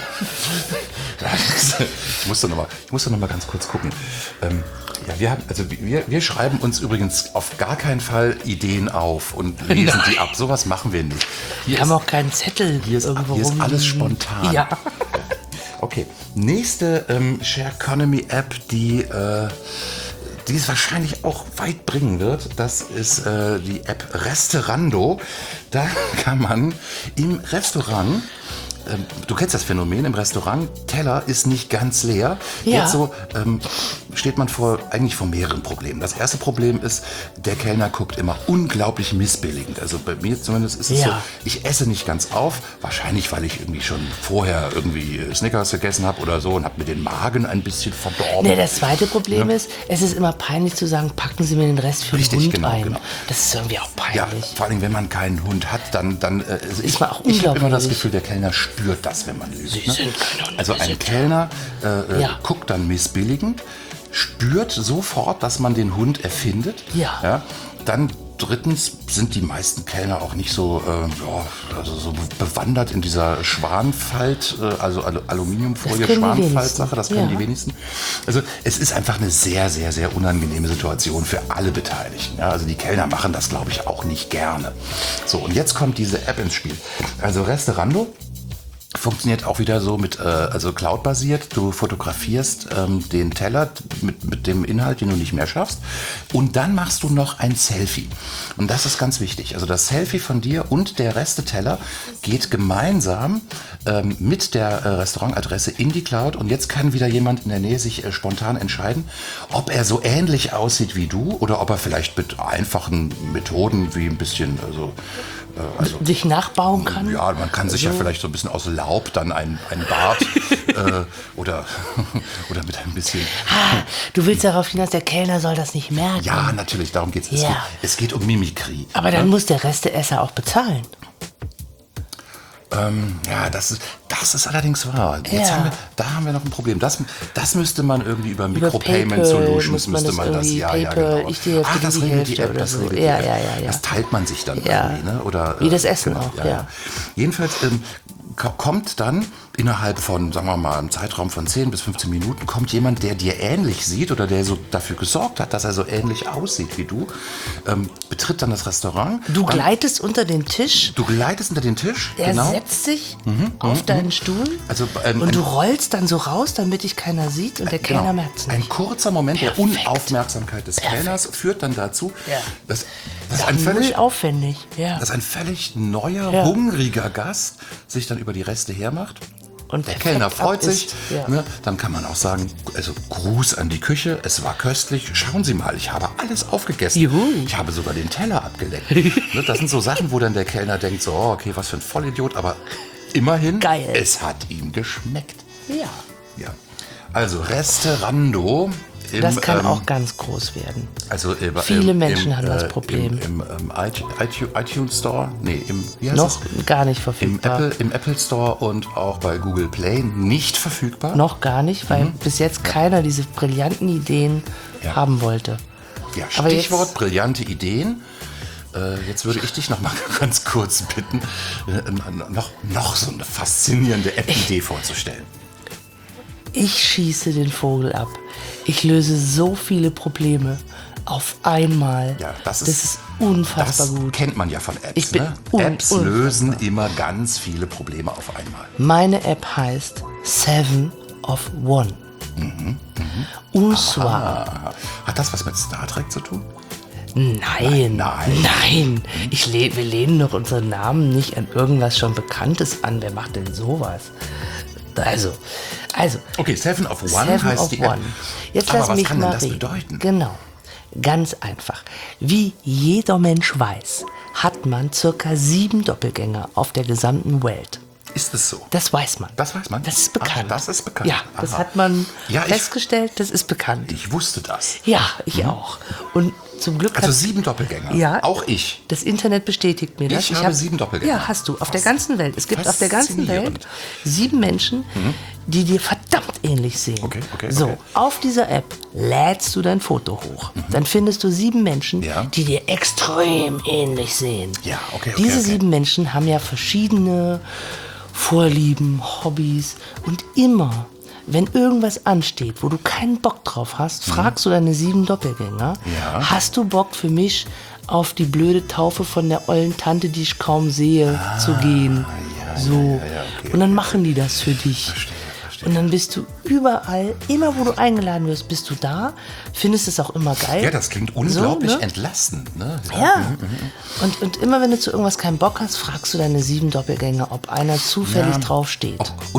Ich muss doch noch mal ganz kurz gucken. Ja, wir schreiben uns übrigens auf gar keinen Fall Ideen auf und lesen die ab. Sowas machen wir nicht. Wir haben auch keinen Zettel. Hier ist alles spontan. Ja. Okay, nächste Shareconomy-App, die es wahrscheinlich auch weit bringen wird, das ist die App Restaurando. Da kann man im Restaurant, du kennst das Phänomen, im Restaurant, Teller ist nicht ganz leer. Ja. Jetzt so steht man eigentlich vor mehreren Problemen. Das erste Problem ist, der Kellner guckt immer unglaublich missbilligend. Also bei mir zumindest ist es so, ich esse nicht ganz auf, wahrscheinlich, weil ich irgendwie schon vorher irgendwie Snickers gegessen habe oder so und habe mir den Magen ein bisschen verdorben. Nee, das zweite Problem ist, es ist immer peinlich zu sagen, packen Sie mir den Rest für den Hund ein. Genau. Das ist irgendwie auch peinlich. Ja, vor allem, wenn man keinen Hund hat, dann ist man auch ich habe immer das unglaubwürdig. Gefühl, der Kellner spürt das, wenn man lügt. Sie sind kein Hund. Also ein Kellner guckt dann missbilligend, spürt sofort, dass man den Hund erfindet. Ja. Dann drittens sind die meisten Kellner auch nicht so, so bewandert in dieser Schwanfalt, also Aluminiumfolie, Schwanfalt-Sache, das können die wenigsten. Also es ist einfach eine sehr, sehr, sehr unangenehme Situation für alle Beteiligten. Ja? Also die Kellner machen das, glaube ich, auch nicht gerne. So, und jetzt kommt diese App ins Spiel. Also Restaurando funktioniert auch wieder so mit, also Cloud-basiert. Du fotografierst den Teller mit dem Inhalt, den du nicht mehr schaffst. Und dann machst du noch ein Selfie. Und das ist ganz wichtig. Also das Selfie von dir und der Resteteller geht gemeinsam mit der Restaurantadresse in die Cloud. Und jetzt kann wieder jemand in der Nähe sich spontan entscheiden, ob er so ähnlich aussieht wie du oder ob er vielleicht mit einfachen Methoden wie ein bisschen, sich nachbauen kann? Ja, man kann sich ja vielleicht so ein bisschen aus Laub dann ein Bart oder mit ein bisschen... Du willst darauf hinaus, der Kellner soll das nicht merken. Ja, natürlich, darum geht es. Ja. Es geht um Mimikrie. Aber dann muss der Resteesser auch bezahlen. Ja, das ist allerdings wahr. Jetzt haben wir noch ein Problem. Das müsste man irgendwie über Micropayment Solutions müsste man das. Ja, genau. Ich dir das regelt die App. Das regelt die App. Das teilt man sich dann irgendwie, ne? Oder wie das Essen genau, auch. Ja. Jedenfalls kommt dann innerhalb von, sagen wir mal, einem Zeitraum von 10 bis 15 Minuten, kommt jemand, der dir ähnlich sieht oder der so dafür gesorgt hat, dass er so ähnlich aussieht wie du, betritt dann das Restaurant. Du gleitest unter den Tisch. Er setzt sich auf deinen Stuhl also, und du rollst dann so raus, damit dich keiner sieht und der Kellner merkt es nicht. Ein kurzer Moment der Unaufmerksamkeit des Kellners führt dann dazu, dass ein völlig neuer, hungriger Gast sich dann über die Reste hermacht. Und der Kellner freut sich. Ne? Dann kann man auch sagen, also Gruß an die Küche, es war köstlich. Schauen Sie mal, ich habe alles aufgegessen. Juhu. Ich habe sogar den Teller abgeleckt. Ne? Das sind so Sachen, wo dann der Kellner denkt, so, okay, was für ein Vollidiot. Aber immerhin, es hat ihm geschmeckt. Ja. Also Restaurando. Das kann auch ganz groß werden. Also viele Menschen haben das Problem. Im iTunes Store, wie heißt noch das? Gar nicht verfügbar. Im Apple Store und auch bei Google Play nicht verfügbar. Noch gar nicht, weil bis jetzt keiner diese brillanten Ideen haben wollte. Ja, Stichwort brillante Ideen. Jetzt würde ich dich noch mal ganz kurz bitten, noch so eine faszinierende App-Idee vorzustellen. Ich schieße den Vogel ab. Ich löse so viele Probleme auf einmal. Ja, das ist unfassbar gut. Das kennt man ja von Apps. Apps lösen immer ganz viele Probleme auf einmal. Meine App heißt 7 of One. Und zwar... Hat das was mit Star Trek zu tun? Nein. Wir lehnen doch unseren Namen nicht an irgendwas schon Bekanntes an. Wer macht denn sowas? Also. Okay, 7 of One heißt die App. Jetzt lass mich was kann mal denn das reden. bedeuten? Genau. Ganz einfach. Wie jeder Mensch weiß, hat man circa 7 Doppelgänger auf der gesamten Welt. Ist es so? Das weiß man. Das weiß man? Das ist bekannt. Das ist bekannt. Ja, das hat man festgestellt, das ist bekannt. Ich wusste das. Ja, ich auch. Und zum Glück also 7 Doppelgänger. Ja. Auch ich. Das Internet bestätigt mir das. Ich habe 7 Doppelgänger. Ja, hast du. Auf der ganzen Welt. Es gibt auf der ganzen Welt 7 Menschen, die dir verdammt ähnlich sehen. Okay. So, auf dieser App lädst du dein Foto hoch. Dann findest du 7 Menschen, die dir extrem ähnlich sehen. Ja, okay. Diese 7 Menschen haben ja verschiedene Vorlieben, Hobbys und immer, wenn irgendwas ansteht, wo du keinen Bock drauf hast, fragst du deine 7 Doppelgänger, hast du Bock für mich auf die blöde Taufe von der ollen Tante, die ich kaum sehe, zu gehen? Okay. Und dann machen die das für dich. Verstehe. Und dann bist du überall, immer wo du eingeladen wirst, bist du da, findest es auch immer geil. Ja, das klingt unglaublich entlastend. Ne? Ja. Und immer wenn du zu irgendwas keinen Bock hast, fragst du deine 7 Doppelgänger, ob einer zufällig draufsteht.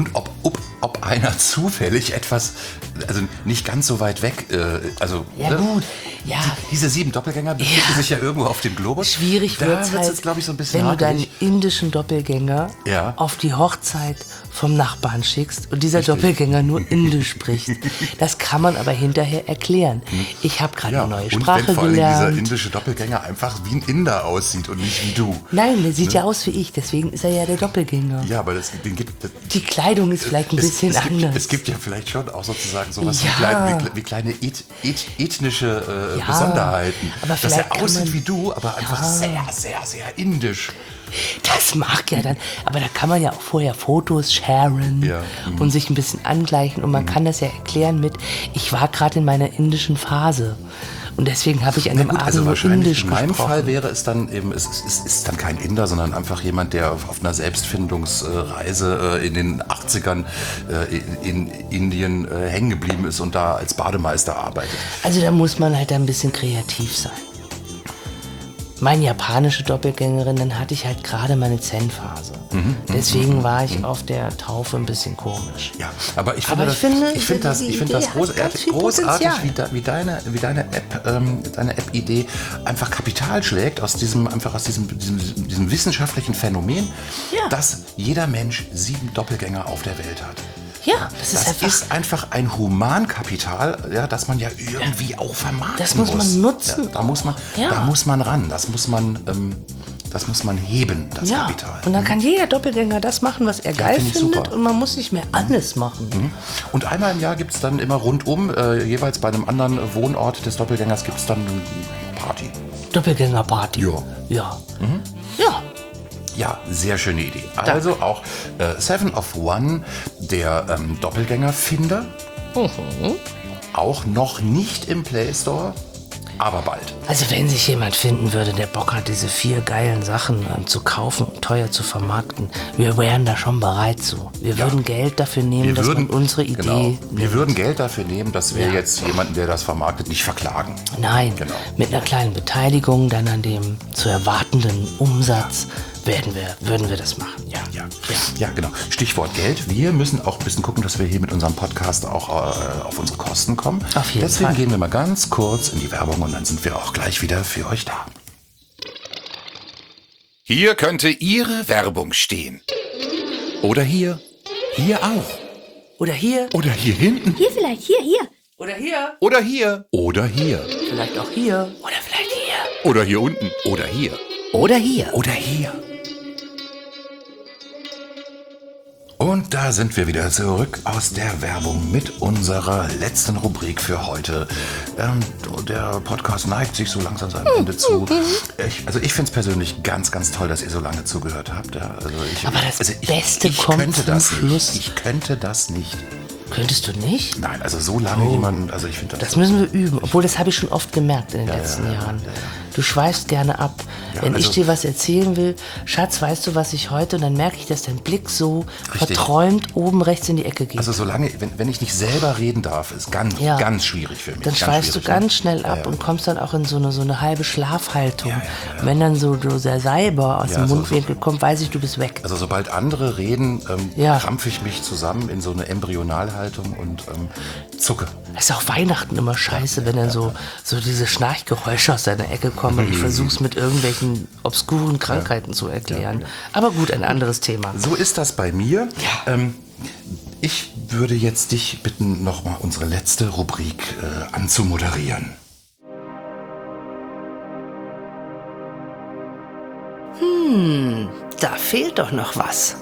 Ob einer zufällig etwas, also nicht ganz so weit weg, Gut, ja. Diese 7 Doppelgänger befinden sich ja irgendwo auf dem Globus. Schwierig wird es halt, jetzt, glaube ich, so ein bisschen wenn du deinen hakelig. indischen Doppelgänger auf die Hochzeit vom Nachbarn schickst und dieser Doppelgänger nur Indisch spricht. Das kann man aber hinterher erklären. Ich habe gerade eine neue Sprache und wenn vor allem gelernt. dieser indische Doppelgänger einfach wie ein Inder aussieht und nicht wie du. Nein, der sieht ja aus wie ich, deswegen ist er ja der Doppelgänger. Ja, aber Die Kleidung ist vielleicht ein bisschen anders. Es gibt ja vielleicht schon auch sozusagen sowas Ja. wie kleine ethnische Besonderheiten. aber dass vielleicht er kann aussieht man- wie du, aber einfach sehr, sehr, sehr indisch. Das mag ja dann, aber da kann man ja auch vorher Fotos sharen und sich ein bisschen angleichen und man kann das ja erklären mit, ich war gerade in meiner indischen Phase und deswegen habe ich an dem Abend Also nur wahrscheinlich Indisch in meinem gesprochen. Fall wäre es dann eben, es ist dann kein Inder, sondern einfach jemand, der auf einer Selbstfindungsreise in den 80ern in Indien hängen geblieben ist und da als Bademeister arbeitet. Also da muss man halt ein bisschen kreativ sein. Meine japanische Doppelgängerin, dann hatte ich halt gerade meine Zen-Phase. Deswegen war ich auf der Taufe ein bisschen komisch. Ja, aber ich Aber finde ich finde, das die Idee hat ganz viel großartig, Potenzial. wie deine App-Idee einfach Kapital schlägt aus diesem wissenschaftlichen Phänomen, dass jeder Mensch 7 Doppelgänger auf der Welt hat. Ja, das ist einfach ein Humankapital, ja, das man ja irgendwie auch vermarkten Das muss man nutzen. Ja, da muss man ran, das muss man heben, das Kapital. Und dann kann jeder Doppelgänger das machen, was er geil finde ich findet super. und man muss nicht mehr alles machen. Und einmal im Jahr gibt es dann immer rundum, jeweils bei einem anderen Wohnort des Doppelgängers, gibt es dann eine Party. Doppelgängerparty. Ja. Ja. Ja. Ja, sehr schöne Idee. Also auch 7 of One, der Doppelgängerfinder. Auch noch nicht im Play Store, aber bald. Also wenn sich jemand finden würde, der Bock hat, diese 4 geilen Sachen zu kaufen und teuer zu vermarkten, wir wären da schon bereit zu. Wir würden Geld dafür nehmen, dass man unsere Idee... Wir würden Geld dafür nehmen, dass wir jetzt jemanden, der das vermarktet, nicht verklagen. Nein, Genau. mit einer kleinen Beteiligung dann an dem zu erwartenden Umsatz würden wir das machen. Ja, genau. Stichwort Geld. Wir müssen auch ein bisschen gucken, dass wir hier mit unserem Podcast auch auf unsere Kosten kommen. Auf jeden Deswegen Fall. gehen wir mal ganz kurz in die Werbung und dann sind wir auch gleich wieder für euch da. Hier könnte Ihre Werbung stehen. Oder hier. Hier auch. Oder hier. Oder hier hinten. Hier vielleicht, hier. Oder hier. Oder hier. Oder hier. Vielleicht auch hier. Oder vielleicht hier. Oder hier unten. Oder hier. Oder hier. Oder hier. Und da sind wir wieder zurück aus der Werbung mit unserer letzten Rubrik für heute. Der Podcast neigt sich so langsam seinem Ende zu. Ich finde es persönlich ganz, ganz toll, dass ihr so lange zugehört habt. Ja, Aber das Beste kommt zum Schluss. Ich könnte das nicht. Könntest du nicht? Nein, also so lange jemanden, also ich finde Das müssen wir üben. Obwohl, das habe ich schon oft gemerkt in den letzten Jahren. Du schweifst gerne ab. Wenn ich also- dir was erzählen will, Schatz, weißt du, was ich heute? Und dann merke ich, dass dein Blick so Richtig. verträumt oben rechts in die Ecke geht. Also solange, wenn ich nicht selber reden darf, ist ganz, Ja. ganz schwierig für mich. Dann ganz schweifst du schwierig, ne? ganz schnell ab und kommst dann auch in so eine halbe Schlafhaltung. Wenn dann so der Salber aus dem so- Mundwinkel kommt, weiß ich, du bist weg. Also sobald andere reden, Ja. krampfe ich mich zusammen in so eine Embryonalhaltung und zucke. Das ist auch Weihnachten immer scheiße, wenn dann so diese Schnarchgeräusche aus deiner Ecke kommen und ich versuch's mit irgendwelchen obskuren Krankheiten zu erklären. Aber gut, ein anderes Thema. So ist das bei mir. Ich würde jetzt dich bitten, nochmal unsere letzte Rubrik anzumoderieren. Da fehlt doch noch was.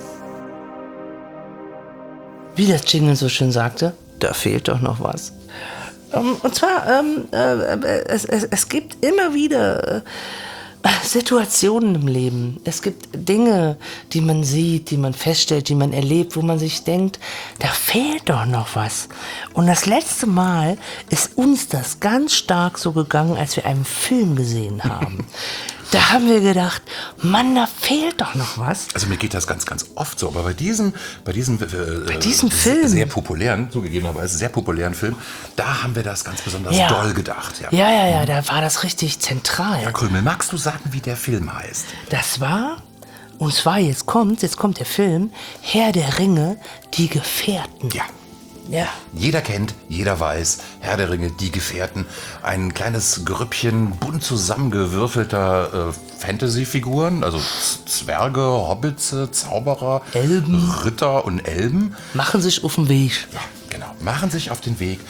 Wie das Jingle so schön sagte, da fehlt doch noch was. Und zwar, es gibt immer wieder Situationen im Leben. Es gibt Dinge, die man sieht, die man feststellt, die man erlebt, wo man sich denkt, da fehlt doch noch was. Und das letzte Mal ist uns das ganz stark so gegangen, als wir einen Film gesehen haben. Da haben wir gedacht, Mann, da fehlt doch noch was. Also mir geht das ganz, ganz oft so, aber bei diesem Film, sehr populären, zugegebenerweise sehr populären Film, da haben wir das ganz besonders doll gedacht. Ja, da war das richtig zentral. Ja, Krümel, magst du sagen, wie der Film heißt? Das war, und zwar jetzt kommt der Film, Herr der Ringe, die Gefährten. Ja. Ja. Jeder kennt, jeder weiß, Herr der Ringe, die Gefährten, ein kleines Grüppchen bunt zusammengewürfelter Fantasy-Figuren, also Zwerge, Hobbits, Zauberer, Elben, Ritter und Elben. machen sich auf den Weg. Ja, genau, machen sich auf den Weg.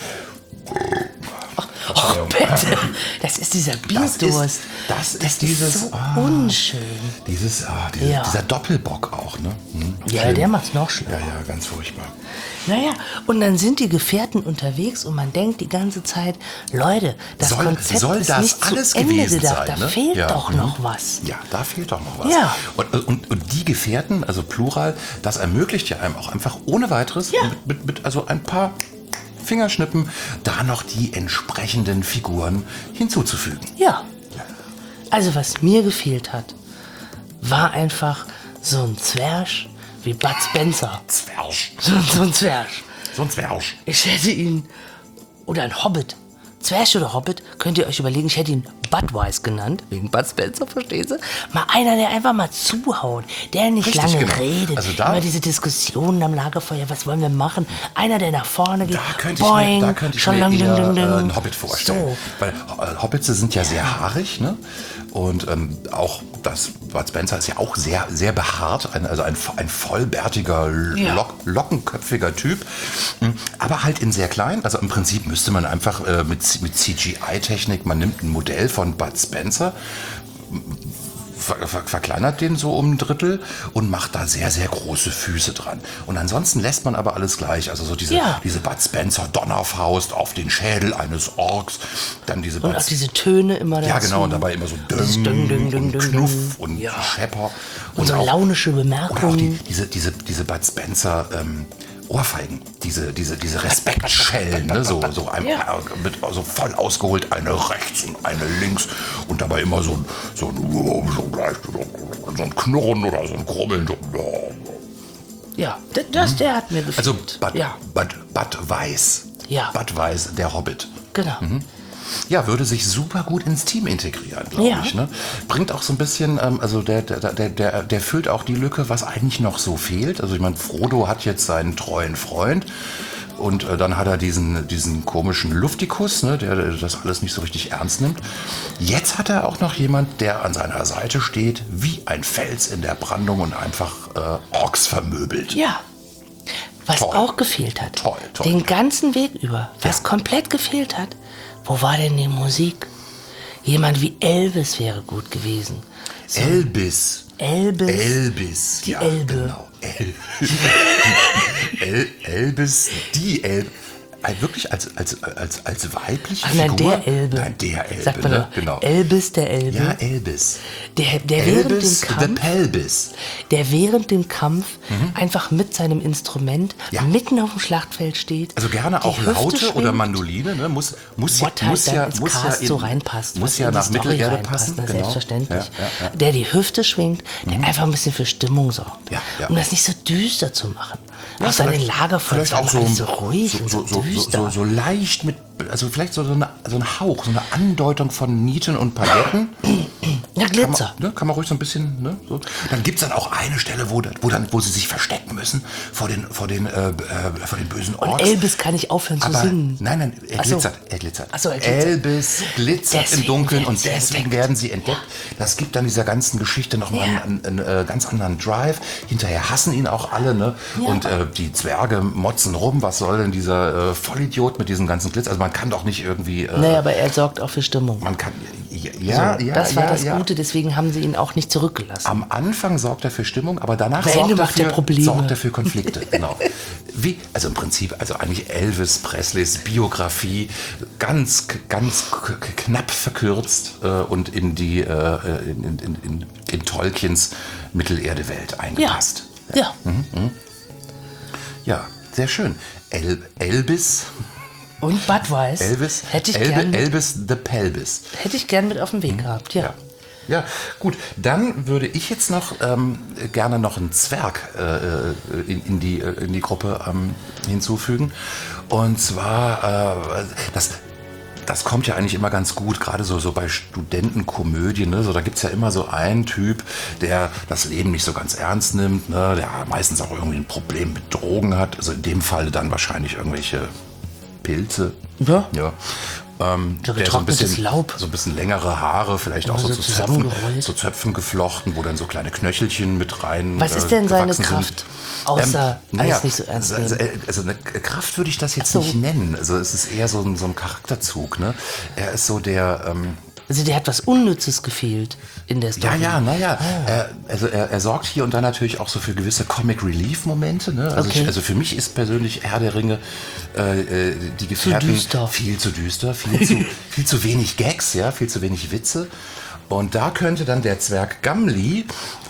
Oh, bitte, das ist dieser Bierdurst. Das ist dieses so unschön. Dieser Doppelbock auch, ne? Ja, Schlimm. der macht's noch schlimmer. Ja, ganz furchtbar. Naja, und dann sind die Gefährten unterwegs und man denkt die ganze Zeit, Leute, das Konzept soll ist das nicht alles zu Ende gewesen gedacht, sein, da ne? fehlt Ja, doch noch was. Ja, da fehlt doch noch was. Ja. Und die Gefährten, also Plural, das ermöglicht ja einem auch einfach ohne weiteres, mit also ein paar Fingerschnippen, da noch die entsprechenden Figuren hinzuzufügen. Ja. Also was mir gefehlt hat, war einfach so ein Zwerg wie Bud Spencer. Zwerg. So ein Zwerg. So ein Zwerg. Ich hätte ihn, oder ein Hobbit. Zwerg oder Hobbit, könnt ihr euch überlegen, ich hätte ihn Budweiser genannt, wegen Bud Spencer, verstehen Sie? Mal einer, der einfach mal zuhaut, der nicht Richtig, lange genau. redet, Also da- immer diese Diskussionen am Lagerfeuer, was wollen wir machen? Einer, der nach vorne geht, Da könnte ich mir eher ding. einen Hobbit vorstellen. So. Weil Hobbits sind ja sehr haarig, ne? Und auch Bud Spencer ist ja auch sehr, sehr behaart, ein vollbärtiger, Ja. lockenköpfiger Typ. Aber halt in sehr klein. Also im Prinzip müsste man einfach mit CGI-Technik, man nimmt ein Modell von Bud Spencer, verkleinert den so um ein Drittel und macht da sehr, sehr große Füße dran. Und ansonsten lässt man aber alles gleich. Also so diese Bud Spencer Donnerfaust auf den Schädel eines Orks. Dann diese Und auch diese Töne immer dazu. ja, genau, und dabei immer so und Knuff und Schepper. Und so auch- launische und auch Bemerkungen. diese Bud Spencer Ohrfeigen, diese Respektschellen, ne? so voll ausgeholt, eine rechts und eine links und dabei immer so ein Knurren oder so ein Grummeln. Ja, der hat mir gefällt. Also ja, Bud Weiss. Ja. Bud Weiss, der Hobbit. genau. Ja, würde sich super gut ins Team integrieren, glaube Ja. ich. Ne? Bringt auch so ein bisschen, also der füllt auch die Lücke, was eigentlich noch so fehlt. Also ich meine, Frodo hat jetzt seinen treuen Freund und dann hat er diesen komischen Luftikus, ne, der das alles nicht so richtig ernst nimmt. Jetzt hat er auch noch jemand, der an seiner Seite steht, wie ein Fels in der Brandung und einfach Orks vermöbelt. Ja. Was Toll. auch gefehlt hat. Toll. Den ganzen Weg über. Was Ja. komplett gefehlt hat. Wo war denn die Musik? Jemand wie Elvis wäre gut gewesen. Elvis. Elvis. Die Elbe. Genau. Elvis, die Elbe. Wirklich als weibliche Ach nein, Figur? der Elbe. Nein, der Elbe, Sagt man ne? doch. Genau. Elvis, der Elbe. Ja, Elvis. Der während dem Elvis the Kampf, Pelvis. der während dem Kampf einfach mit seinem Instrument Ja. mitten auf dem Schlachtfeld steht. Also gerne die auch Hüfte Laute schwingt, oder Mandoline, ne? Muss What halt dann ins Cast so reinpasst. Muss was ja in die nach Story Mittelerde reinpasst, passen. na, Genau. selbstverständlich. Ja. Der die Hüfte schwingt, der einfach ein bisschen für Stimmung sorgt. Ja. Um das nicht so düster zu machen. Ja, Auch seine vielleicht- Lagerfeuer vielleicht auch so, alles so ruhig und so düster. so leicht mit, also vielleicht so ein Hauch, so eine Andeutung von Nieten und Pailletten. Ja, Glitzer. Kann man ruhig so ein bisschen, ne? So. Dann gibt es dann auch eine Stelle, wo sie sich verstecken müssen vor den bösen Und Orks. Elvis kann nicht aufhören zu Aber singen. nein, er Ach so. glitzert. Ach so, er glitzert. Elvis glitzert Deswegen im Dunkeln werden und sie deswegen entdeckt. werden sie entdeckt. Das gibt dann dieser ganzen Geschichte nochmal Ja. einen ganz anderen Drive. Hinterher hassen ihn auch alle, ne? Ja. Und die Zwerge motzen rum. Was soll denn dieser Vollidiot mit diesem ganzen Glitzer? Also man kann doch nicht irgendwie... Naja, aber er sorgt auch für Stimmung. man kann... Das war das Gute, deswegen haben sie ihn auch nicht zurückgelassen. Am Anfang sorgt er für Stimmung, aber danach Am Ende sorgt macht er Probleme. sorgt er für Konflikte. Genau. Also im Prinzip, also eigentlich Elvis Presleys Biografie ganz knapp verkürzt und in Tolkiens Mittelerde-Welt eingepasst. Ja. Ja, sehr schön. Elvis. Und Budweiser. Elvis. Hätte ich gern Elvis the Pelvis. Hätte ich gern mit auf den Weg gehabt, ja. Ja, gut. Dann würde ich jetzt noch gerne noch einen Zwerg in die Gruppe hinzufügen. Und zwar, das kommt ja eigentlich immer ganz gut, gerade so bei Studentenkomödien. Ne? So, da gibt es ja immer so einen Typ, der das Leben nicht so ganz ernst nimmt, ne? Der meistens auch irgendwie ein Problem mit Drogen hat. Also in dem Fall dann wahrscheinlich irgendwelche Pilze. Ja. Der so ein bisschen Laub. So ein bisschen längere Haare, vielleicht auch so zu Zöpfen geflochten, wo dann so kleine Knöchelchen mit rein. Was ist denn seine gewachsen Kraft? sind. Außer alles nicht so ernst nehmen. Also eine Kraft würde ich das jetzt nicht nennen. Also es ist eher so ein Charakterzug. Ne? Er ist so der. Also der hat was Unnützes gefehlt in der Story. Er sorgt hier und da natürlich auch so für gewisse Comic-Relief-Momente. Ne? Also für mich ist persönlich Herr der Ringe die Gefährten viel zu düster, viel zu wenig Gags, ja, viel zu wenig Witze. Und da könnte dann der Zwerg Gimli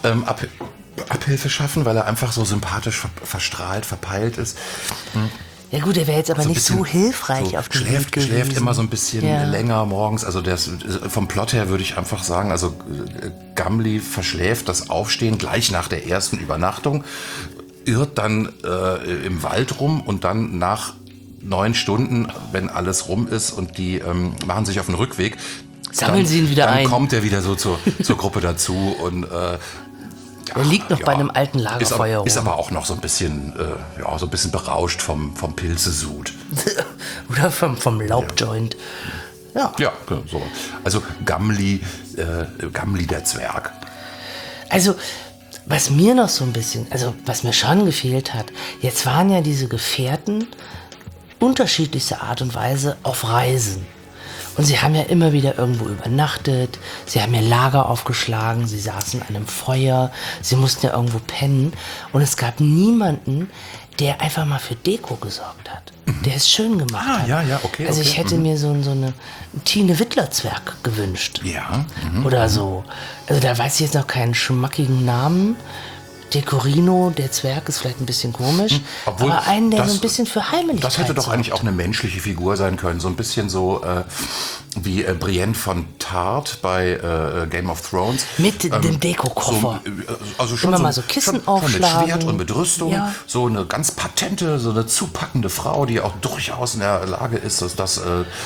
Abhilfe schaffen, weil er einfach so sympathisch verstrahlt, verpeilt ist. Ja gut, der wäre jetzt aber nicht so hilfreich auf dem Weg gewesen. Schläft immer so ein bisschen länger morgens. Also vom Plot her würde ich einfach sagen, also Gimli verschläft das Aufstehen gleich nach der ersten Übernachtung, irrt dann im Wald rum und dann nach 9 Stunden, wenn alles rum ist und die machen sich auf den Rückweg, sammeln sie ihn wieder ein. Dann kommt er wieder so zur Gruppe dazu und er liegt noch bei einem alten Lagerfeuer rum. Ist aber auch noch so ein bisschen, so ein bisschen berauscht vom Pilzesud. Oder vom Laubjoint. Ja. Ja, so. Also Gimli der Zwerg. Also, was mir noch so ein bisschen, was mir schon gefehlt hat, jetzt waren ja diese Gefährten unterschiedlichster Art und Weise auf Reisen. Und sie haben ja immer wieder irgendwo übernachtet, sie haben ja Lager aufgeschlagen, sie saßen an einem Feuer, sie mussten ja irgendwo pennen. Und es gab niemanden, der einfach mal für Deko gesorgt hat, der es schön gemacht hat. Okay. Also ich hätte mir so eine Tine Wittler-Zwerg gewünscht. Ja. Oder so. Also da weiß ich jetzt noch keinen schmackigen Namen. Decorino, der Zwerg, ist vielleicht ein bisschen komisch, aber einen, der so ein bisschen für Heimeligkeit Das hätte doch sorgt. eigentlich auch eine menschliche Figur sein können, so ein bisschen so wie Brienne von Tarth bei Game of Thrones. Mit dem Dekokoffer. Also schon immer so, mal so Kissen schon aufschlagen. mit Schwert und mit Rüstung. Ja. So eine ganz patente, so eine zupackende Frau, die auch durchaus in der Lage ist, das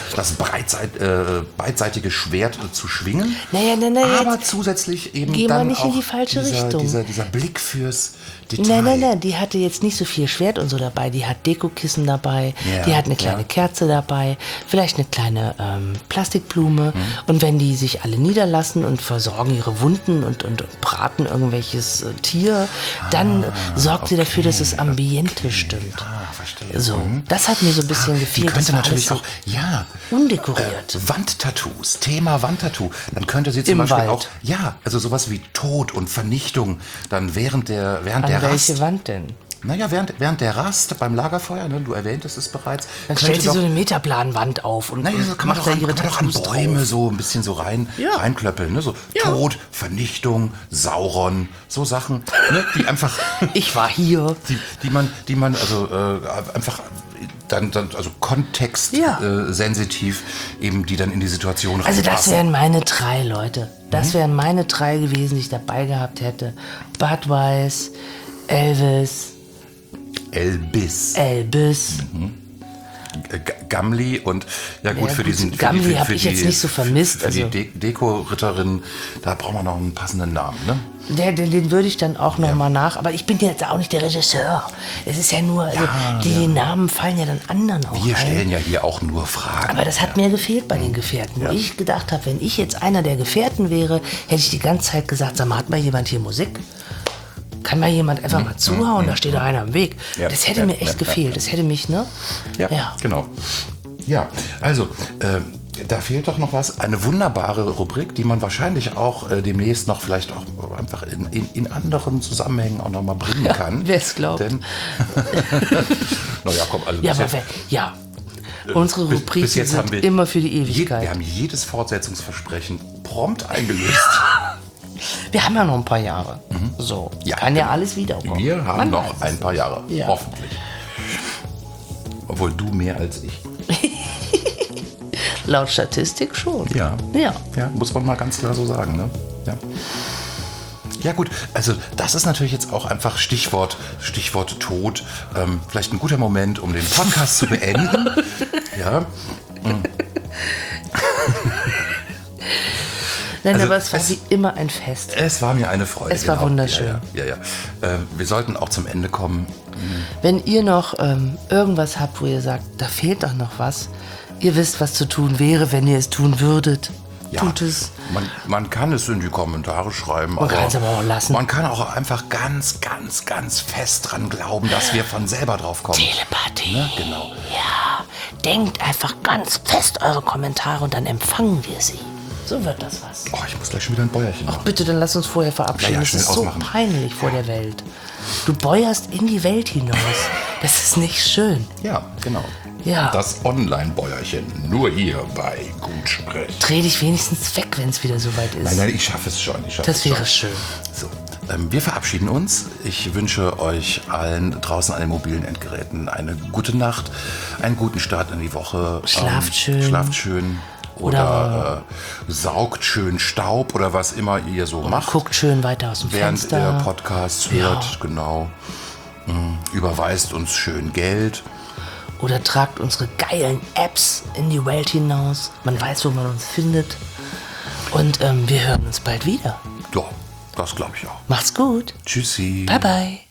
beidseitige Schwert zu schwingen. Naja, aber zusätzlich eben geh dann mal nicht auch in die falsche Richtung. Dieser Blick fürs Detail. Nein, die hatte jetzt nicht so viel Schwert und so dabei. Die hat Dekokissen dabei, die hat eine kleine Kerze dabei, vielleicht eine kleine Plastikblume. Und wenn die sich alle niederlassen und versorgen ihre Wunden und braten irgendwelches Tier, dann sorgt sie dafür, dass das Ambiente stimmt. Verstehe. So, das hat mir so ein bisschen gefehlt. Die könnte das war natürlich alles auch, undekoriert. Wandtattoos, Thema Wandtattoo. Dann könnte sie zum Im Beispiel Wald. auch, also sowas wie Tod und Vernichtung, dann während der Welche Rast. Wand denn? Naja, während der Rast beim Lagerfeuer, ne, du erwähntest es bereits. Dann stellt sie so eine Metaplanwand auf und kann man macht da ihre doch an Tattoos Bäume drauf. so ein bisschen so reinklöppeln. Ne? So Tod, Vernichtung, Sauron, so Sachen, ne, die einfach... Ich war hier. Die man also einfach dann also kontextsensitiv eben die dann in die Situation Also das reinpassen. wären meine 3 Leute. Das wären meine 3 gewesen, die ich dabei gehabt hätte. Budweiser, Elvis, Elvis. Gimli und für diesen Gimli habe ich jetzt nicht so vermisst. Für die Deko-Ritterin, da brauchen wir noch einen passenden Namen, ne? Den würde ich dann auch noch mal nach. Aber ich bin jetzt auch nicht der Regisseur. Es ist ja nur, die Namen fallen ja dann anderen auch Wir ein. stellen ja hier auch nur Fragen. Aber das hat mir gefehlt bei den Gefährten. Wo ich gedacht habe, wenn ich jetzt einer der Gefährten wäre, hätte ich die ganze Zeit gesagt, sag mal, hat mal jemand hier Musik? Kann mal jemand einfach mal zuhauen? Da steht doch einer am Weg. Das hätte mir echt gefehlt. Das hätte mich, ne? Ja, genau. Ja, also Da fehlt doch noch was. Eine wunderbare Rubrik, die man wahrscheinlich auch demnächst noch vielleicht auch einfach in anderen Zusammenhängen auch noch mal bringen kann. Wer es glaubt. Denn, naja, komm, also Ja, bis aber jetzt, unsere Rubriken bis jetzt haben sind wir immer für die Ewigkeit. wir haben jedes Fortsetzungsversprechen prompt eingelöst. Wir haben ja noch ein paar Jahre. So, Ja, kann ja genau. alles wiederkommen. Wir haben Man noch weiß ein es paar nicht. Jahre, Ja. hoffentlich. Obwohl du mehr als ich. Laut Statistik schon. Ja. Ja. Ja, muss man mal ganz klar so sagen, ne? Ja. Ja gut, also das ist natürlich jetzt auch einfach Stichwort Tod. Vielleicht ein guter Moment, um den Podcast zu beenden. Ja. Nein, Also aber es war wie immer ein Fest. Es war mir eine Freude. Es war wunderschön. Ja. Wir sollten auch zum Ende kommen. Wenn ihr noch irgendwas habt, wo ihr sagt, da fehlt doch noch was, ihr wisst, was zu tun wäre, wenn ihr es tun würdet. Ja, Tut es. Man kann es in die Kommentare schreiben. Man kann es aber auch lassen. Man kann auch einfach ganz, ganz, ganz fest dran glauben, dass wir von selber drauf kommen. Telepathie. Ne? Genau. Ja, denkt einfach ganz fest eure Kommentare und dann empfangen wir sie. So wird das was. Oh, ich muss gleich schon wieder ein Bäuerchen Ach machen. bitte, dann lass uns vorher verabschieden. Ja, Das schnell ist so ausmachen. peinlich vor der Welt. Du bäuerst in die Welt hinaus. Das ist nicht schön. Ja, genau. Ja. Das Online-Bäuerchen. Nur hier bei Gutsprech. Dreh dich wenigstens weg, wenn es wieder soweit ist. Nein, ich schaffe es schon. Das wäre schön. So, wir verabschieden uns. Ich wünsche euch allen draußen an den mobilen Endgeräten eine gute Nacht, einen guten Start in die Woche. Schlaft schön. Schlaft schön. Oder saugt schön Staub oder was immer ihr so macht. Guckt schön weiter aus dem Während Fenster. ihr Podcasts hört, genau. Überweist uns schön Geld. Oder tragt unsere geilen Apps in die Welt hinaus. Man weiß, wo man uns findet. Und wir hören uns bald wieder. Ja, das glaube ich auch. Macht's gut. Tschüssi. Bye, bye.